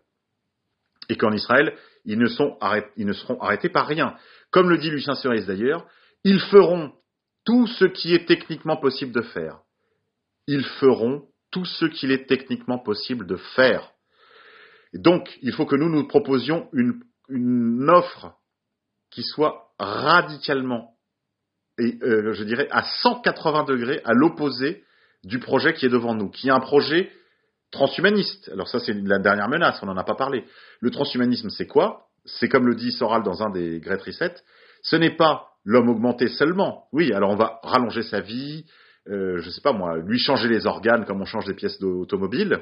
Et qu'en Israël, ils ne, sont arrêt, ils ne seront arrêtés par rien. Comme le dit Lucien Cerise d'ailleurs, ils feront tout ce qui est techniquement possible de faire. Ils feront tout ce qu'il est techniquement possible de faire. Et donc, il faut que nous nous proposions une, une offre qui soit radicalement et euh, je dirais à cent quatre-vingts degrés à l'opposé du projet qui est devant nous, qui est un projet transhumaniste. Alors ça, c'est la dernière menace, on n'en a pas parlé. Le transhumanisme, c'est quoi? C'est comme le dit Soral dans un des Great Reset, ce n'est pas l'homme augmenté seulement. Oui, alors on va rallonger sa vie, euh, je sais pas moi, lui changer les organes comme on change des pièces d'automobile.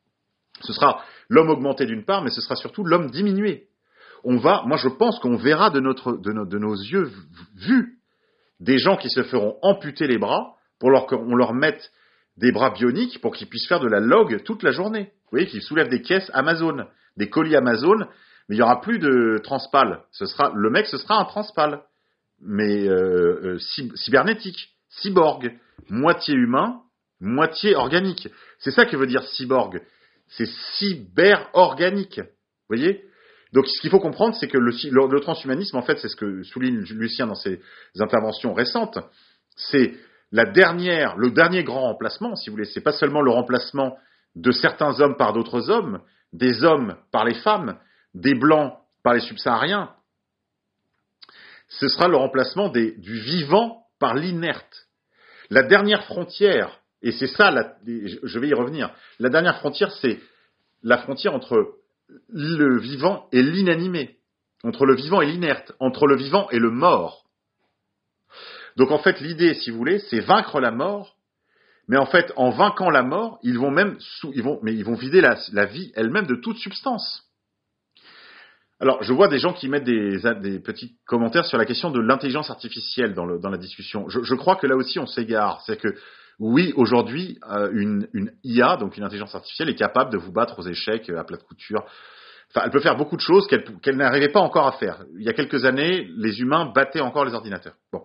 Ce sera l'homme augmenté d'une part, mais ce sera surtout l'homme diminué. On va, moi je pense qu'on verra de, notre, de, no, de nos yeux vus des gens qui se feront amputer les bras pour leur, qu'on leur mette des bras bioniques pour qu'ils puissent faire de la log toute la journée. Vous voyez, qu'ils soulèvent des caisses Amazon, des colis Amazon, mais il n'y aura plus de transpal. Ce sera, le mec, ce sera un transpal, mais euh, euh, cybernétique, cyborg, moitié humain, moitié organique. C'est ça que veut dire cyborg. C'est cyber-organique. Vous voyez ? Donc, ce qu'il faut comprendre, c'est que le, le, le transhumanisme, en fait, c'est ce que souligne Lucien dans ses interventions récentes, c'est la dernière, le dernier grand remplacement, si vous voulez. C'est pas seulement le remplacement de certains hommes par d'autres hommes, des hommes par les femmes, des blancs par les subsahariens. Ce sera le remplacement des, du vivant par l'inerte. La dernière frontière, et c'est ça, la, je vais y revenir, la dernière frontière, c'est la frontière entre le vivant et l'inanimé, entre le vivant et l'inerte, entre le vivant et le mort. Donc en fait, l'idée, si vous voulez, c'est vaincre la mort, mais en fait, en vainquant la mort, ils vont même, sous, ils vont, mais ils vont vider la, la vie elle-même de toute substance. Alors, je vois des gens qui mettent des, des petits commentaires sur la question de l'intelligence artificielle dans, le, dans la discussion. Je, je crois que là aussi, on s'égare. C'est que, oui, aujourd'hui, euh, une, une I A, donc une intelligence artificielle, est capable de vous battre aux échecs à plat de couture. Enfin, elle peut faire beaucoup de choses qu'elle, qu'elle n'arrivait pas encore à faire. Il y a quelques années, les humains battaient encore les ordinateurs. Bon.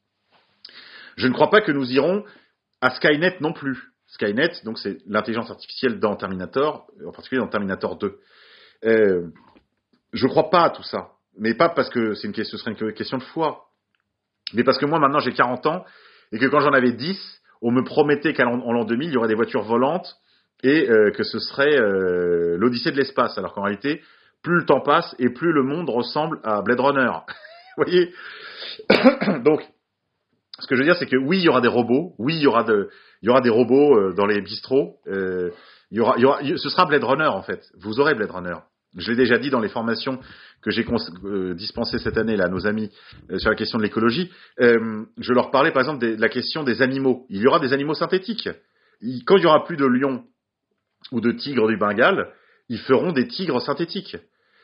Je ne crois pas que nous irons à Skynet non plus. Skynet, donc c'est l'intelligence artificielle dans Terminator, en particulier dans Terminator deux. Euh, je ne crois pas à tout ça. Mais pas parce que c'est une question, ce serait une question de foi. Mais parce que moi, maintenant, j'ai quarante ans, et que quand j'en avais dix, on me promettait qu'en l'an deux mille, il y aurait des voitures volantes, et euh, que ce serait euh, l'Odyssée de l'espace. Alors qu'en réalité, plus le temps passe, et plus le monde ressemble à Blade Runner. Vous voyez? Donc, ce que je veux dire, c'est que oui, il y aura des robots, oui, il y aura, de, il y aura des robots euh, dans les bistrots, euh, il y aura, il y aura, ce sera Blade Runner, en fait. Vous aurez Blade Runner. Je l'ai déjà dit dans les formations que j'ai cons- euh, dispensées cette année là, à nos amis euh, sur la question de l'écologie. Euh, je leur parlais par exemple des, de la question des animaux. Il y aura des animaux synthétiques. Il, quand il y aura plus de lions ou de tigres du Bengale, ils feront des tigres synthétiques.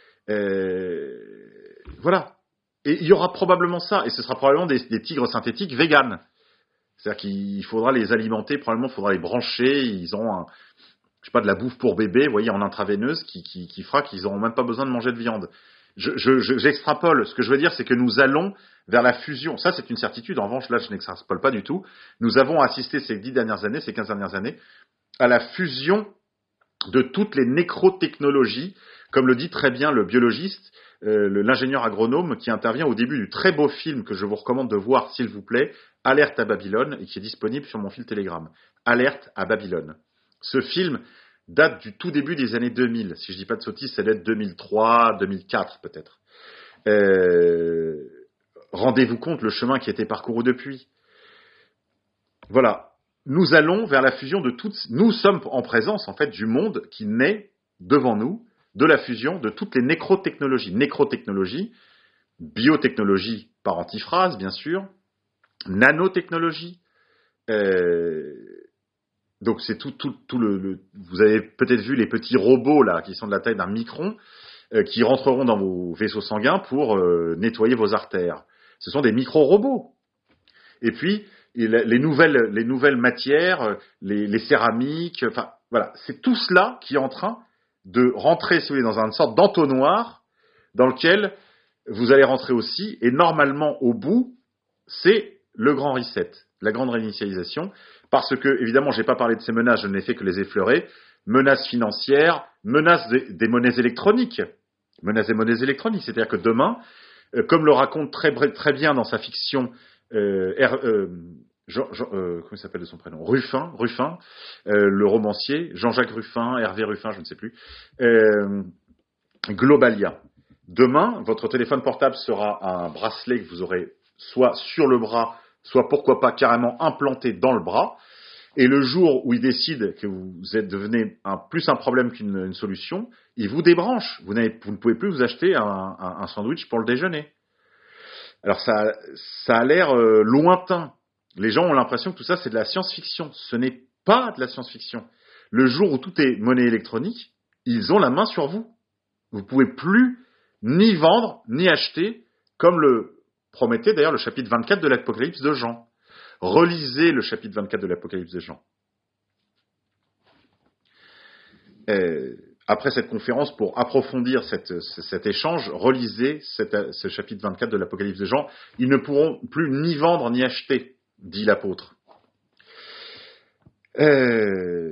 Euh, voilà. Et il y aura probablement ça, et ce sera probablement des, des tigres synthétiques véganes. C'est-à-dire qu'il faudra les alimenter, probablement il faudra les brancher, ils auront un, je sais pas, de la bouffe pour bébé, vous voyez, en intraveineuse, qui, qui, qui fera qu'ils n'auront même pas besoin de manger de viande. Je, je, je, j'extrapole. Ce que je veux dire, c'est que nous allons vers la fusion. Ça, c'est une certitude. En revanche, là, je n'extrapole pas du tout. Nous avons assisté ces dix dernières années, ces quinze dernières années, à la fusion de toutes les nécrotechnologies, comme le dit très bien le biologiste, euh, le, l'ingénieur agronome qui intervient au début du très beau film que je vous recommande de voir, s'il vous plaît, Alerte à Babylone, et qui est disponible sur mon fil Telegram. Alerte à Babylone. Ce film date du tout début des années deux mille. Si je dis pas de sottises, ça doit être deux mille trois, deux mille quatre peut-être. Euh, rendez-vous compte le chemin qui a été parcouru depuis. Voilà. Nous allons vers la fusion de toutes... Nous sommes en présence, en fait, du monde qui naît devant nous, de la fusion de toutes les nécrotechnologies. Nécrotechnologie, biotechnologie par antiphrase, bien sûr, nanotechnologie. Euh, donc c'est tout, tout, tout le, le. Vous avez peut-être vu les petits robots là qui sont de la taille d'un micron, euh, qui rentreront dans vos vaisseaux sanguins pour euh, nettoyer vos artères. Ce sont des micro-robots. Et puis les nouvelles, les nouvelles matières, les, les céramiques, enfin voilà, c'est tout cela qui est en train de rentrer, si vous voulez, dans une sorte d'entonnoir dans lequel vous allez rentrer aussi. Et normalement, au bout, c'est le grand reset, la grande réinitialisation, parce que, évidemment, je n'ai pas parlé de ces menaces, je n'ai fait que les effleurer. Menaces financières, menaces des, des monnaies électroniques. Menaces des monnaies électroniques, c'est-à-dire que demain, euh, comme le raconte très, très bien dans sa fiction euh, R, euh, Jean, Jean, euh, comment il s'appelle de son prénom Ruffin, Ruffin euh, le romancier, Jean-Jacques Ruffin, Hervé Ruffin, je ne sais plus, euh, Globalia. Demain, votre téléphone portable sera un bracelet que vous aurez soit sur le bras, soit pourquoi pas carrément implanté dans le bras. Et le jour où il décide que vous êtes devenez un, plus un problème qu'une une solution, il vous débranche. Vous, n'avez, vous ne pouvez plus vous acheter un, un, un sandwich pour le déjeuner. Alors ça, ça a l'air euh, lointain. Les gens ont l'impression que tout ça c'est de la science-fiction. Ce n'est pas de la science-fiction. Le jour où tout est monnaie électronique, ils ont la main sur vous. Vous ne pouvez plus ni vendre, ni acheter, comme le promettait d'ailleurs le chapitre vingt-quatre de l'Apocalypse de Jean. Relisez le chapitre vingt-quatre de l'Apocalypse de Jean. Euh, après cette conférence, pour approfondir cette, cet échange, relisez cette, ce chapitre vingt-quatre de l'Apocalypse de Jean. Ils ne pourront plus ni vendre ni acheter, dit l'apôtre. Euh,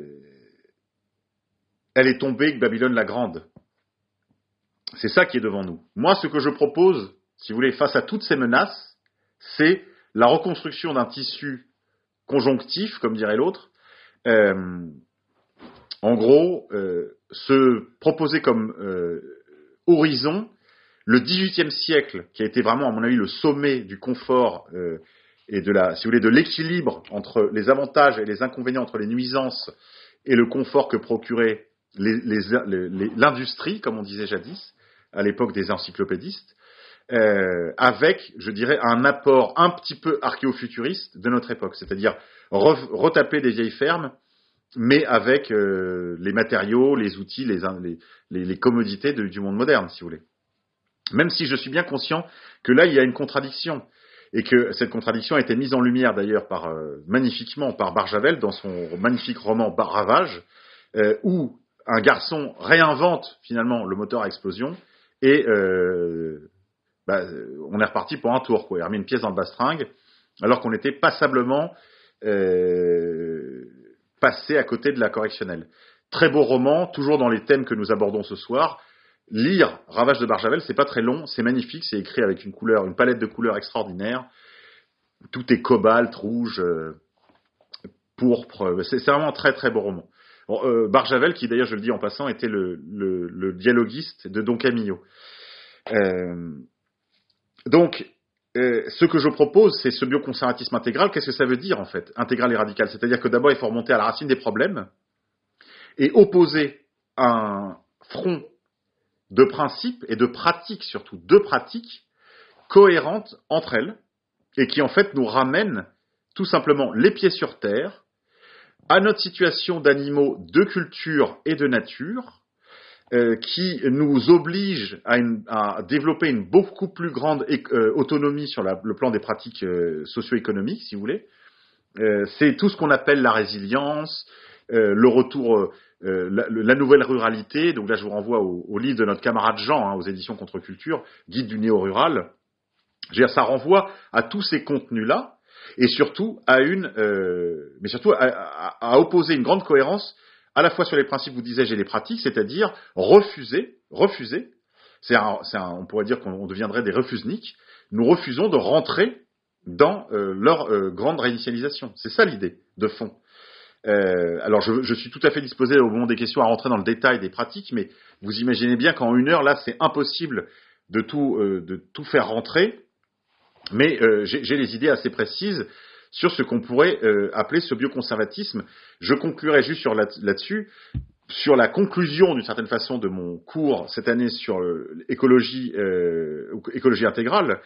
elle est tombée, Babylone la Grande. C'est ça qui est devant nous. Moi, ce que je propose, si vous voulez, face à toutes ces menaces, c'est la reconstruction d'un tissu conjonctif, comme dirait l'autre. Euh, en gros, euh, se proposer comme euh, horizon le dix-huitième siècle, qui a été vraiment, à mon avis, le sommet du confort euh, et de la, si vous voulez, de l'équilibre entre les avantages et les inconvénients, entre les nuisances et le confort que procurait les, les, les, l'industrie, comme on disait jadis, à l'époque des encyclopédistes, euh, avec, je dirais, un apport un petit peu archéofuturiste de notre époque, c'est-à-dire re, retaper des vieilles fermes, mais avec euh, les matériaux, les outils, les, les, les commodités de, du monde moderne, si vous voulez. Même si je suis bien conscient que là, il y a une contradiction, et que cette contradiction a été mise en lumière d'ailleurs par, euh, magnifiquement par Barjavel dans son magnifique roman Ravage, euh, où un garçon réinvente finalement le moteur à explosion, et euh, bah, on est reparti pour un tour, quoi. Il a remis une pièce dans le bastringue, alors qu'on était passablement euh, passé à côté de la correctionnelle. Très beau roman, toujours dans les thèmes que nous abordons ce soir. Lire Ravage de Barjavel, c'est pas très long, c'est magnifique, c'est écrit avec une couleur, une palette de couleurs extraordinaire. Tout est cobalt, rouge, euh, pourpre. C'est, c'est vraiment un très très beau roman. Bon, euh, Barjavel, qui d'ailleurs, je le dis en passant, était le, le, le dialoguiste de Don Camillo. Euh, donc, euh, ce que je propose, c'est ce bioconservatisme intégral. Qu'est-ce que ça veut dire en fait, intégral et radical? C'est-à-dire que d'abord, il faut remonter à la racine des problèmes et opposer un front de principes et de pratiques, surtout deux pratiques cohérentes entre elles, et qui en fait nous ramènent tout simplement les pieds sur terre à notre situation d'animaux de culture et de nature, euh, qui nous oblige à, une, à développer une beaucoup plus grande euh, autonomie sur la, le plan des pratiques euh, socio-économiques, si vous voulez. Euh, c'est tout ce qu'on appelle la résilience, euh, le retour... Euh, Euh, la, la nouvelle ruralité, donc là je vous renvoie au, au livre de notre camarade Jean, hein, aux éditions Contre-Culture, Guide du néo-rural. Je veux dire, ça renvoie à tous ces contenus-là, et surtout à une, euh, mais surtout à, à, à opposer une grande cohérence à la fois sur les principes, vous disais-je, et les pratiques, c'est-à-dire refuser, refuser, c'est un, c'est un, on pourrait dire qu'on deviendrait des refusniks, nous refusons de rentrer dans euh, leur euh, grande réinitialisation. C'est ça l'idée de fond. Euh, alors, je, je suis tout à fait disposé au moment des questions à rentrer dans le détail des pratiques, mais vous imaginez bien qu'en une heure, là, c'est impossible de tout, euh, de tout faire rentrer. Mais euh, j'ai, j'ai les idées assez précises sur ce qu'on pourrait euh, appeler ce bioconservatisme. Je conclurai juste sur là, là-dessus, sur la conclusion, d'une certaine façon, de mon cours cette année sur l'écologie, euh, écologie intégrale.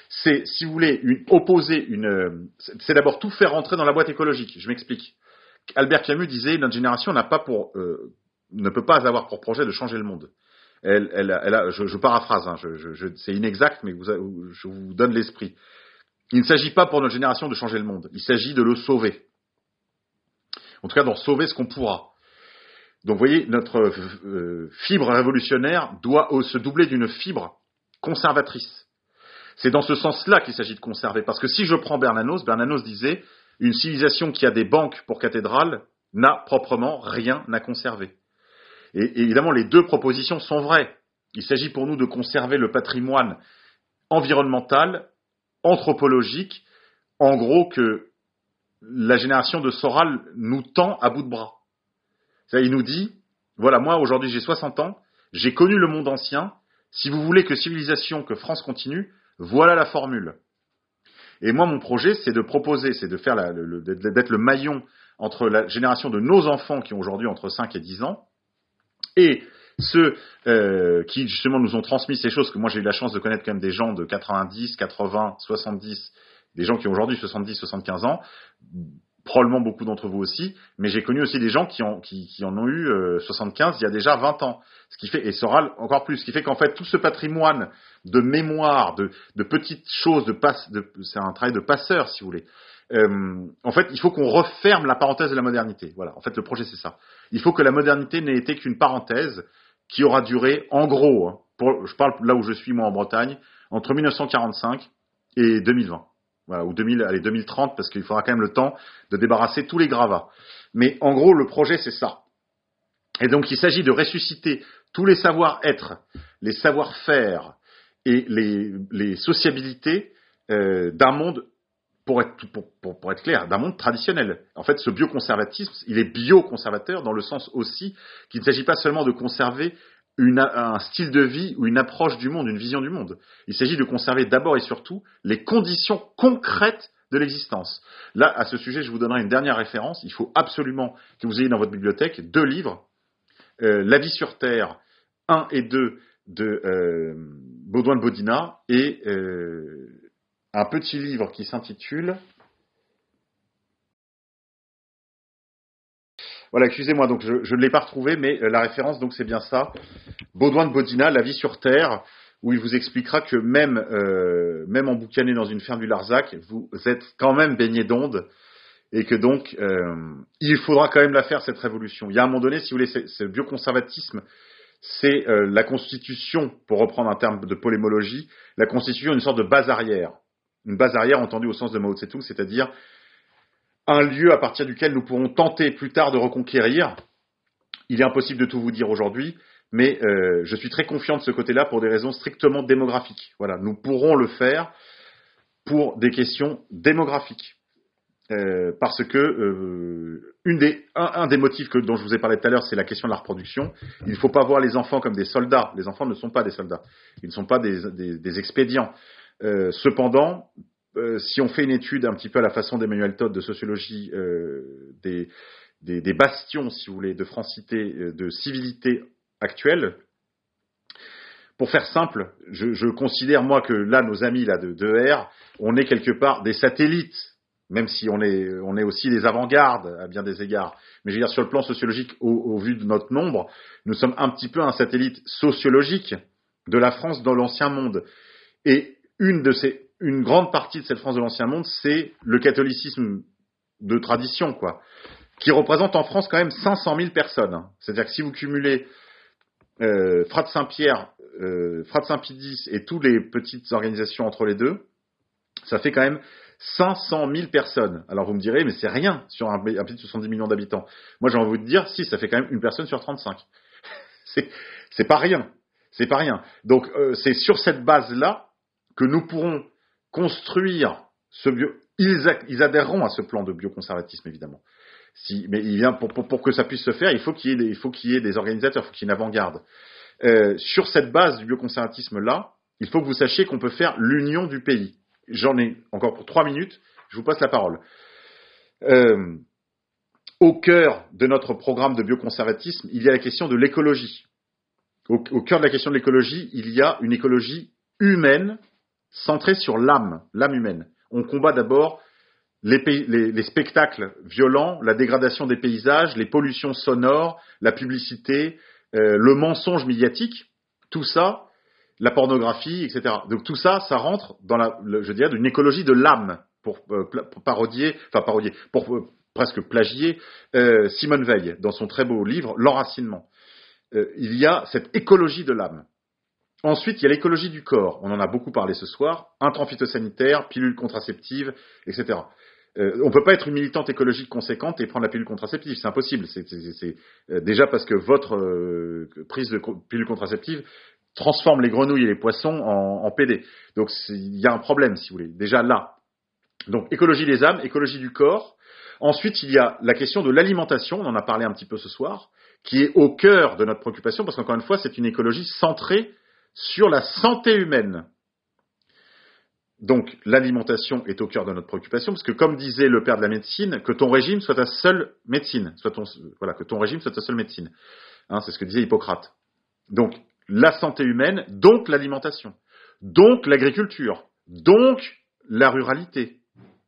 C'est, si vous voulez, une, opposer une, c'est d'abord tout faire rentrer dans la boîte écologique. Je m'explique. Albert Camus disait, notre génération n'a pas pour, euh, ne peut pas avoir pour projet de changer le monde. Elle, elle, elle a, je, je paraphrase, hein, je, je, je, c'est inexact, mais vous, je vous donne l'esprit. Il ne s'agit pas pour notre génération de changer le monde. Il s'agit de le sauver. En tout cas, d'en sauver ce qu'on pourra. Donc, vous voyez, notre euh, fibre révolutionnaire doit se doubler d'une fibre conservatrice. C'est dans ce sens-là qu'il s'agit de conserver. Parce que si je prends Bernanos, Bernanos disait « Une civilisation qui a des banques pour cathédrale n'a proprement rien à conserver ». Et, et évidemment, les deux propositions sont vraies. Il s'agit pour nous de conserver le patrimoine environnemental, anthropologique, en gros que la génération de Soral nous tend à bout de bras. C'est-à-dire, il nous dit, voilà, moi aujourd'hui j'ai soixante ans, j'ai connu le monde ancien, si vous voulez que civilisation, que France continue, voilà la formule. Et moi mon projet c'est de proposer, c'est de faire la, le, le, d'être le maillon entre la génération de nos enfants qui ont aujourd'hui entre cinq et dix ans, et ceux euh, qui justement nous ont transmis ces choses, que moi j'ai eu la chance de connaître quand même des gens de quatre-vingt-dix, quatre-vingts, soixante-dix, des gens qui ont aujourd'hui soixante-dix, soixante-quinze ans, probablement beaucoup d'entre vous aussi, mais j'ai connu aussi des gens qui, ont, qui, qui en ont eu euh, soixante-quinze il y a déjà vingt ans, ce qui fait, et Soral encore plus, ce qui fait qu'en fait tout ce patrimoine de mémoire, de, de petites choses, de passe, de, c'est un travail de passeur si vous voulez. Euh, en fait, il faut qu'on referme la parenthèse de la modernité. Voilà, en fait le projet c'est ça. Il faut que la modernité n'ait été qu'une parenthèse qui aura duré, en gros, hein, pour, je parle là où je suis moi en Bretagne, entre mille neuf cent quarante-cinq et deux mille vingt. Voilà, ou deux mille, allez, deux mille trente, parce qu'il faudra quand même le temps de débarrasser tous les gravats. Mais en gros, le projet, c'est ça. Et donc, il s'agit de ressusciter tous les savoir-être, les savoir-faire et les, les sociabilités euh, d'un monde, pour être, pour, pour, pour être clair, d'un monde traditionnel. En fait, ce bioconservatisme, il est bioconservateur dans le sens aussi qu'il ne s'agit pas seulement de conserver Une, un style de vie ou une approche du monde, une vision du monde. Il s'agit de conserver d'abord et surtout les conditions concrètes de l'existence. Là, à ce sujet, je vous donnerai une dernière référence. Il faut absolument que vous ayez dans votre bibliothèque deux livres. Euh, La vie sur Terre, un et deux de euh, Baudouin de Bodina et euh, un petit livre qui s'intitule... Voilà, excusez-moi, donc je, je ne l'ai pas retrouvé, mais euh, la référence, donc c'est bien ça. Baudouin de Bodina, La vie sur Terre, où il vous expliquera que même, euh, même emboucané dans une ferme du Larzac, vous êtes quand même baigné d'ondes, et que donc, euh, il faudra quand même la faire, cette révolution. Il y a un moment donné, si vous voulez, ce, ce bioconservatisme, c'est euh, la constitution, pour reprendre un terme de polémologie, la constitution d'une sorte de base arrière. Une base arrière entendue au sens de Mao Tse-tung, c'est-à-dire un lieu à partir duquel nous pourrons tenter plus tard de reconquérir. Il est impossible de tout vous dire aujourd'hui, mais euh, je suis très confiant de ce côté-là pour des raisons strictement démographiques. Voilà, nous pourrons le faire pour des questions démographiques. Euh, parce que euh, une des, un, un des motifs que, dont je vous ai parlé tout à l'heure, c'est la question de la reproduction. Il ne faut pas voir les enfants comme des soldats. Les enfants ne sont pas des soldats. Ils ne sont pas des, des, des expédients. Euh, cependant, euh, si on fait une étude un petit peu à la façon d'Emmanuel Todd de sociologie euh, des, des, des bastions, si vous voulez, de francité, de civilité actuelle, pour faire simple, je, je considère moi que là, nos amis là de, de R, on est quelque part des satellites, même si on est, on est aussi des avant-gardes à bien des égards. Mais je veux dire, sur le plan sociologique, au, au vu de notre nombre, nous sommes un petit peu un satellite sociologique de la France dans l'ancien monde. Et une de ces, une grande partie de cette France de l'ancien monde, c'est le catholicisme de tradition, quoi, qui représente en France quand même cinq cent mille personnes. C'est-à-dire que si vous cumulez euh, Frères Saint-Pierre, euh, Frères Saint-Pédis et toutes les petites organisations entre les deux, ça fait quand même cinq cent mille personnes. Alors vous me direz, mais c'est rien sur un, un pays de soixante-dix millions d'habitants. Moi j'ai envie de dire, si, ça fait quand même une personne sur trente-cinq. c'est, c'est pas rien. C'est pas rien. Donc euh, c'est sur cette base-là que nous pourrons construire ce bio. Ils, a, ils adhéreront à ce plan de bioconservatisme, évidemment. Si, mais il vient pour, pour, pour que ça puisse se faire, il faut qu'il y ait des, il faut qu'il y ait des organisateurs, il faut qu'il y ait une avant-garde. Euh, sur cette base du bioconservatisme-là, il faut que vous sachiez qu'on peut faire l'union du pays. J'en ai encore pour trois minutes, je vous passe la parole. Euh, au cœur de notre programme de bioconservatisme, il y a la question de l'écologie. Au, au cœur de la question de l'écologie, il y a une écologie humaine, centrée sur l'âme, l'âme humaine. On combat d'abord les, pays, les, les spectacles violents, la dégradation des paysages, les pollutions sonores, la publicité, euh, le mensonge médiatique, tout ça, la pornographie, et cetera. Donc tout ça, ça rentre dans la, le, je dirais, une écologie de l'âme, pour, euh, pour parodier, enfin parodier, pour euh, presque plagier euh, Simone Veil dans son très beau livre L'Enracinement. Euh, il y a cette écologie de l'âme. Ensuite, il y a l'écologie du corps. On en a beaucoup parlé ce soir. Intrants phytosanitaires, pilules contraceptives, et cetera. Euh, on ne peut pas être une militante écologique conséquente et prendre la pilule contraceptive. C'est impossible. C'est, c'est, c'est, euh, déjà parce que votre euh, prise de co- pilule contraceptive transforme les grenouilles et les poissons en, en P D. Donc, il y a un problème, si vous voulez. Déjà là. Donc, écologie des âmes, écologie du corps. Ensuite, il y a la question de l'alimentation. On en a parlé un petit peu ce soir, qui est au cœur de notre préoccupation, parce qu'encore une fois, c'est une écologie centrée sur la santé humaine. Donc, l'alimentation est au cœur de notre préoccupation, parce que comme disait le père de la médecine, que ton régime soit ta seule médecine, soit ton, voilà, que ton régime soit ta seule médecine. Hein, c'est ce que disait Hippocrate. Donc, la santé humaine, donc l'alimentation, donc l'agriculture, donc la ruralité,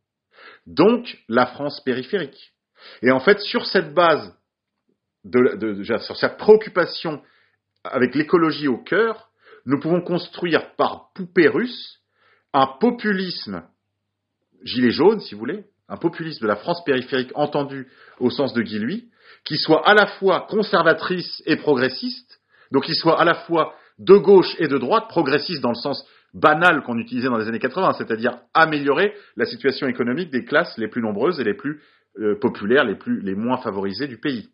donc la France périphérique. Et en fait, sur cette base, de, de, de, sur cette préoccupation avec l'écologie au cœur, nous pouvons construire par poupée russe un populisme gilet jaune, si vous voulez, un populisme de la France périphérique entendu au sens de Guy Lui, qui soit à la fois conservatrice et progressiste, donc qui soit à la fois de gauche et de droite, progressiste dans le sens banal qu'on utilisait dans les années quatre-vingts, c'est-à-dire améliorer la situation économique des classes les plus nombreuses et les plus euh, populaires, les, plus, les moins favorisées du pays.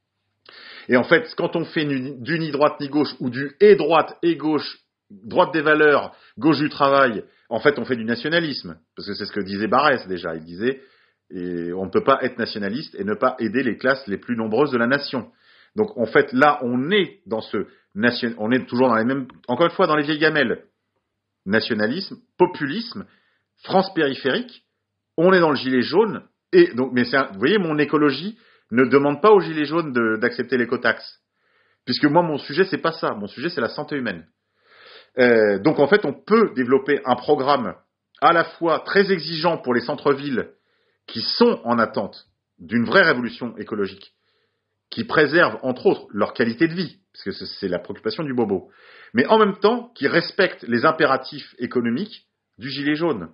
Et en fait, quand on fait du ni droite ni gauche, ou du et droite et gauche, droite des valeurs, gauche du travail, en fait, on fait du nationalisme. Parce que c'est ce que disait Barrès déjà. Il disait, et on ne peut pas être nationaliste et ne pas aider les classes les plus nombreuses de la nation. Donc, en fait, là, on est dans ce nation, on est toujours dans les mêmes, encore une fois, dans les vieilles gamelles. Nationalisme, populisme, France périphérique, on est dans le gilet jaune, et donc, mais c'est un, vous voyez, mon écologie ne demande pas aux gilets jaunes de, d'accepter l'écotaxe. Puisque moi, mon sujet, c'est pas ça. Mon sujet, c'est la santé humaine. Euh, donc en fait, on peut développer un programme à la fois très exigeant pour les centres-villes qui sont en attente d'une vraie révolution écologique, qui préserve entre autres leur qualité de vie, parce que c'est la préoccupation du bobo, mais en même temps qui respecte les impératifs économiques du gilet jaune.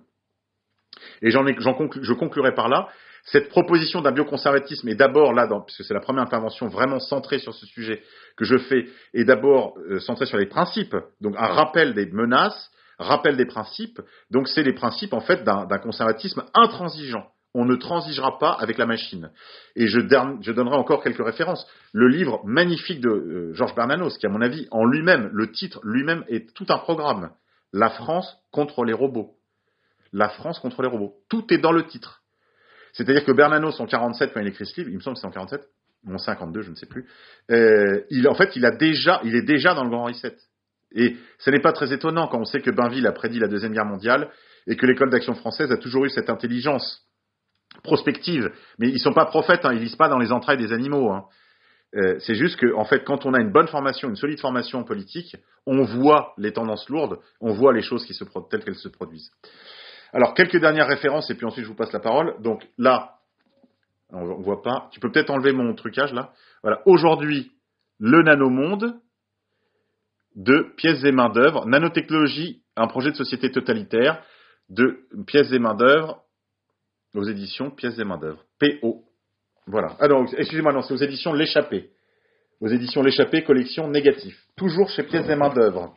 Et j'en ai, j'en conclu, je conclurai par là. Cette proposition d'un bioconservatisme est d'abord là, dans, puisque c'est la première intervention vraiment centrée sur ce sujet que je fais, est d'abord euh, centrée sur les principes, donc un rappel des menaces, rappel des principes, donc c'est les principes en fait d'un, d'un conservatisme intransigeant. On ne transigera pas avec la machine. Et je, je donnerai encore quelques références. Le livre magnifique de euh, Georges Bernanos, qui à mon avis, en lui-même, le titre lui-même est tout un programme. La France contre les robots. La France contre les robots. Tout est dans le titre. C'est-à-dire que Bernanos, en quarante-sept, quand il écrit ce livre, il me semble que c'est en quarante-sept, ou en cinquante-deux, je ne sais plus, euh, il, en fait, il, a déjà, il est déjà dans le Grand Reset. Et ce n'est pas très étonnant quand on sait que Bainville a prédit la Deuxième Guerre mondiale et que l'École d'Action française a toujours eu cette intelligence prospective. Mais ils ne sont pas prophètes, hein, ils ne lisent pas dans les entrailles des animaux. Hein. Euh, c'est juste que, en fait, quand on a une bonne formation, une solide formation politique, on voit les tendances lourdes, on voit les choses qui se, telles qu'elles se produisent. Alors, quelques dernières références, et puis ensuite je vous passe la parole. Donc là, on ne voit pas. Tu peux peut-être enlever mon trucage là. Voilà. Aujourd'hui, le nanomonde de pièces et main-d'œuvre. Nanotechnologie, un projet de société totalitaire de pièces et main-d'œuvre aux éditions pièces et main-d'œuvre. P O. Voilà. Ah non, excusez-moi, non, c'est aux éditions L'Échappée. Aux éditions L'Échappée, collection négative. Toujours chez pièces et main-d'œuvre.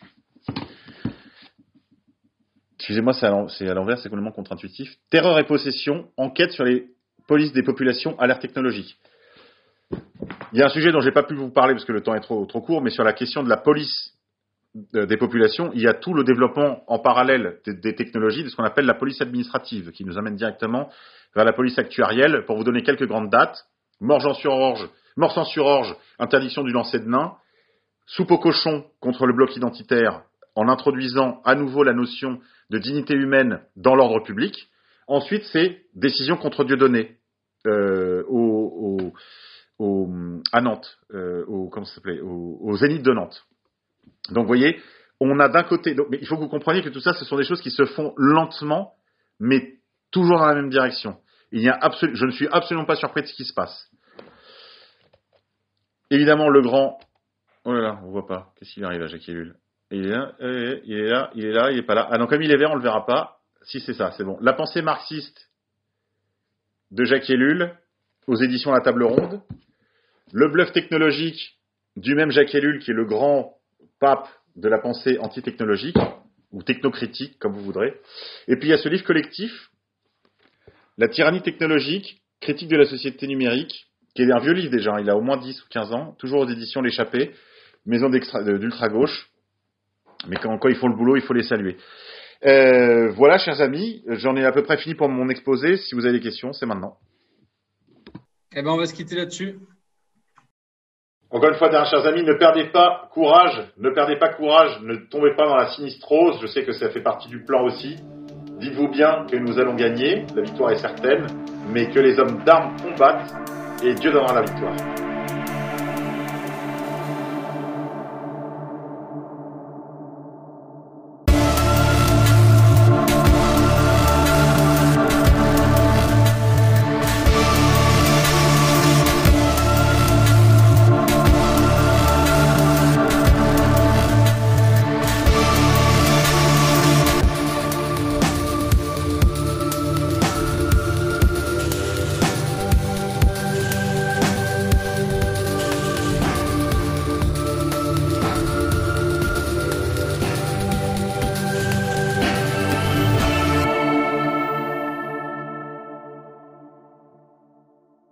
Excusez-moi, c'est à, c'est à l'envers, c'est complètement contre-intuitif. Terreur et possession, enquête sur les polices des populations à l'ère technologique. Il y a un sujet dont je n'ai pas pu vous parler parce que le temps est trop, trop court, mais sur la question de la police des populations, il y a tout le développement en parallèle des, des technologies, de ce qu'on appelle la police administrative, qui nous amène directement vers la police actuarielle. Pour vous donner quelques grandes dates, Morsan-sur-Orge, Morsan-sur-Orge, interdiction du lancer de nains, soupe au cochon contre le bloc identitaire, en introduisant à nouveau la notion de dignité humaine dans l'ordre public. Ensuite, c'est décision contre Dieudonné euh, au, au, au, à Nantes, euh, au, comment ça s'appelait, au, au Zénith de Nantes. Donc, vous voyez, on a d'un côté, donc, mais il faut que vous compreniez que tout ça, ce sont des choses qui se font lentement, mais toujours dans la même direction. Il y a absolu, je ne suis absolument pas surpris de ce qui se passe. Évidemment, le grand, oh là là, on voit pas. Qu'est-ce qu'il arrive à Jacques Ellul? Il est là, il est là, il est là, il est pas là. Ah non, comme il est vert, on le verra pas. Si c'est ça, c'est bon. La pensée marxiste de Jacques Ellul aux éditions La Table Ronde. Le bluff technologique du même Jacques Ellul, qui est le grand pape de la pensée antitechnologique, ou technocritique, comme vous voudrez. Et puis il y a ce livre collectif, La tyrannie technologique, critique de la société numérique, qui est un vieux livre déjà, il a au moins dix ou quinze ans, toujours aux éditions L'Échappée, maison d'ultra-gauche, mais quand, quand ils font le boulot, il faut les saluer. Euh, voilà, chers amis, j'en ai à peu près fini pour mon exposé. Si vous avez des questions, c'est maintenant. Eh ben, on va se quitter là-dessus. Encore une fois, chers amis, ne perdez pas courage, ne perdez pas courage, ne tombez pas dans la sinistrose. Je sais que ça fait partie du plan aussi. Dites-vous bien que nous allons gagner, la victoire est certaine, mais que les hommes d'armes combattent et Dieu donnera la victoire.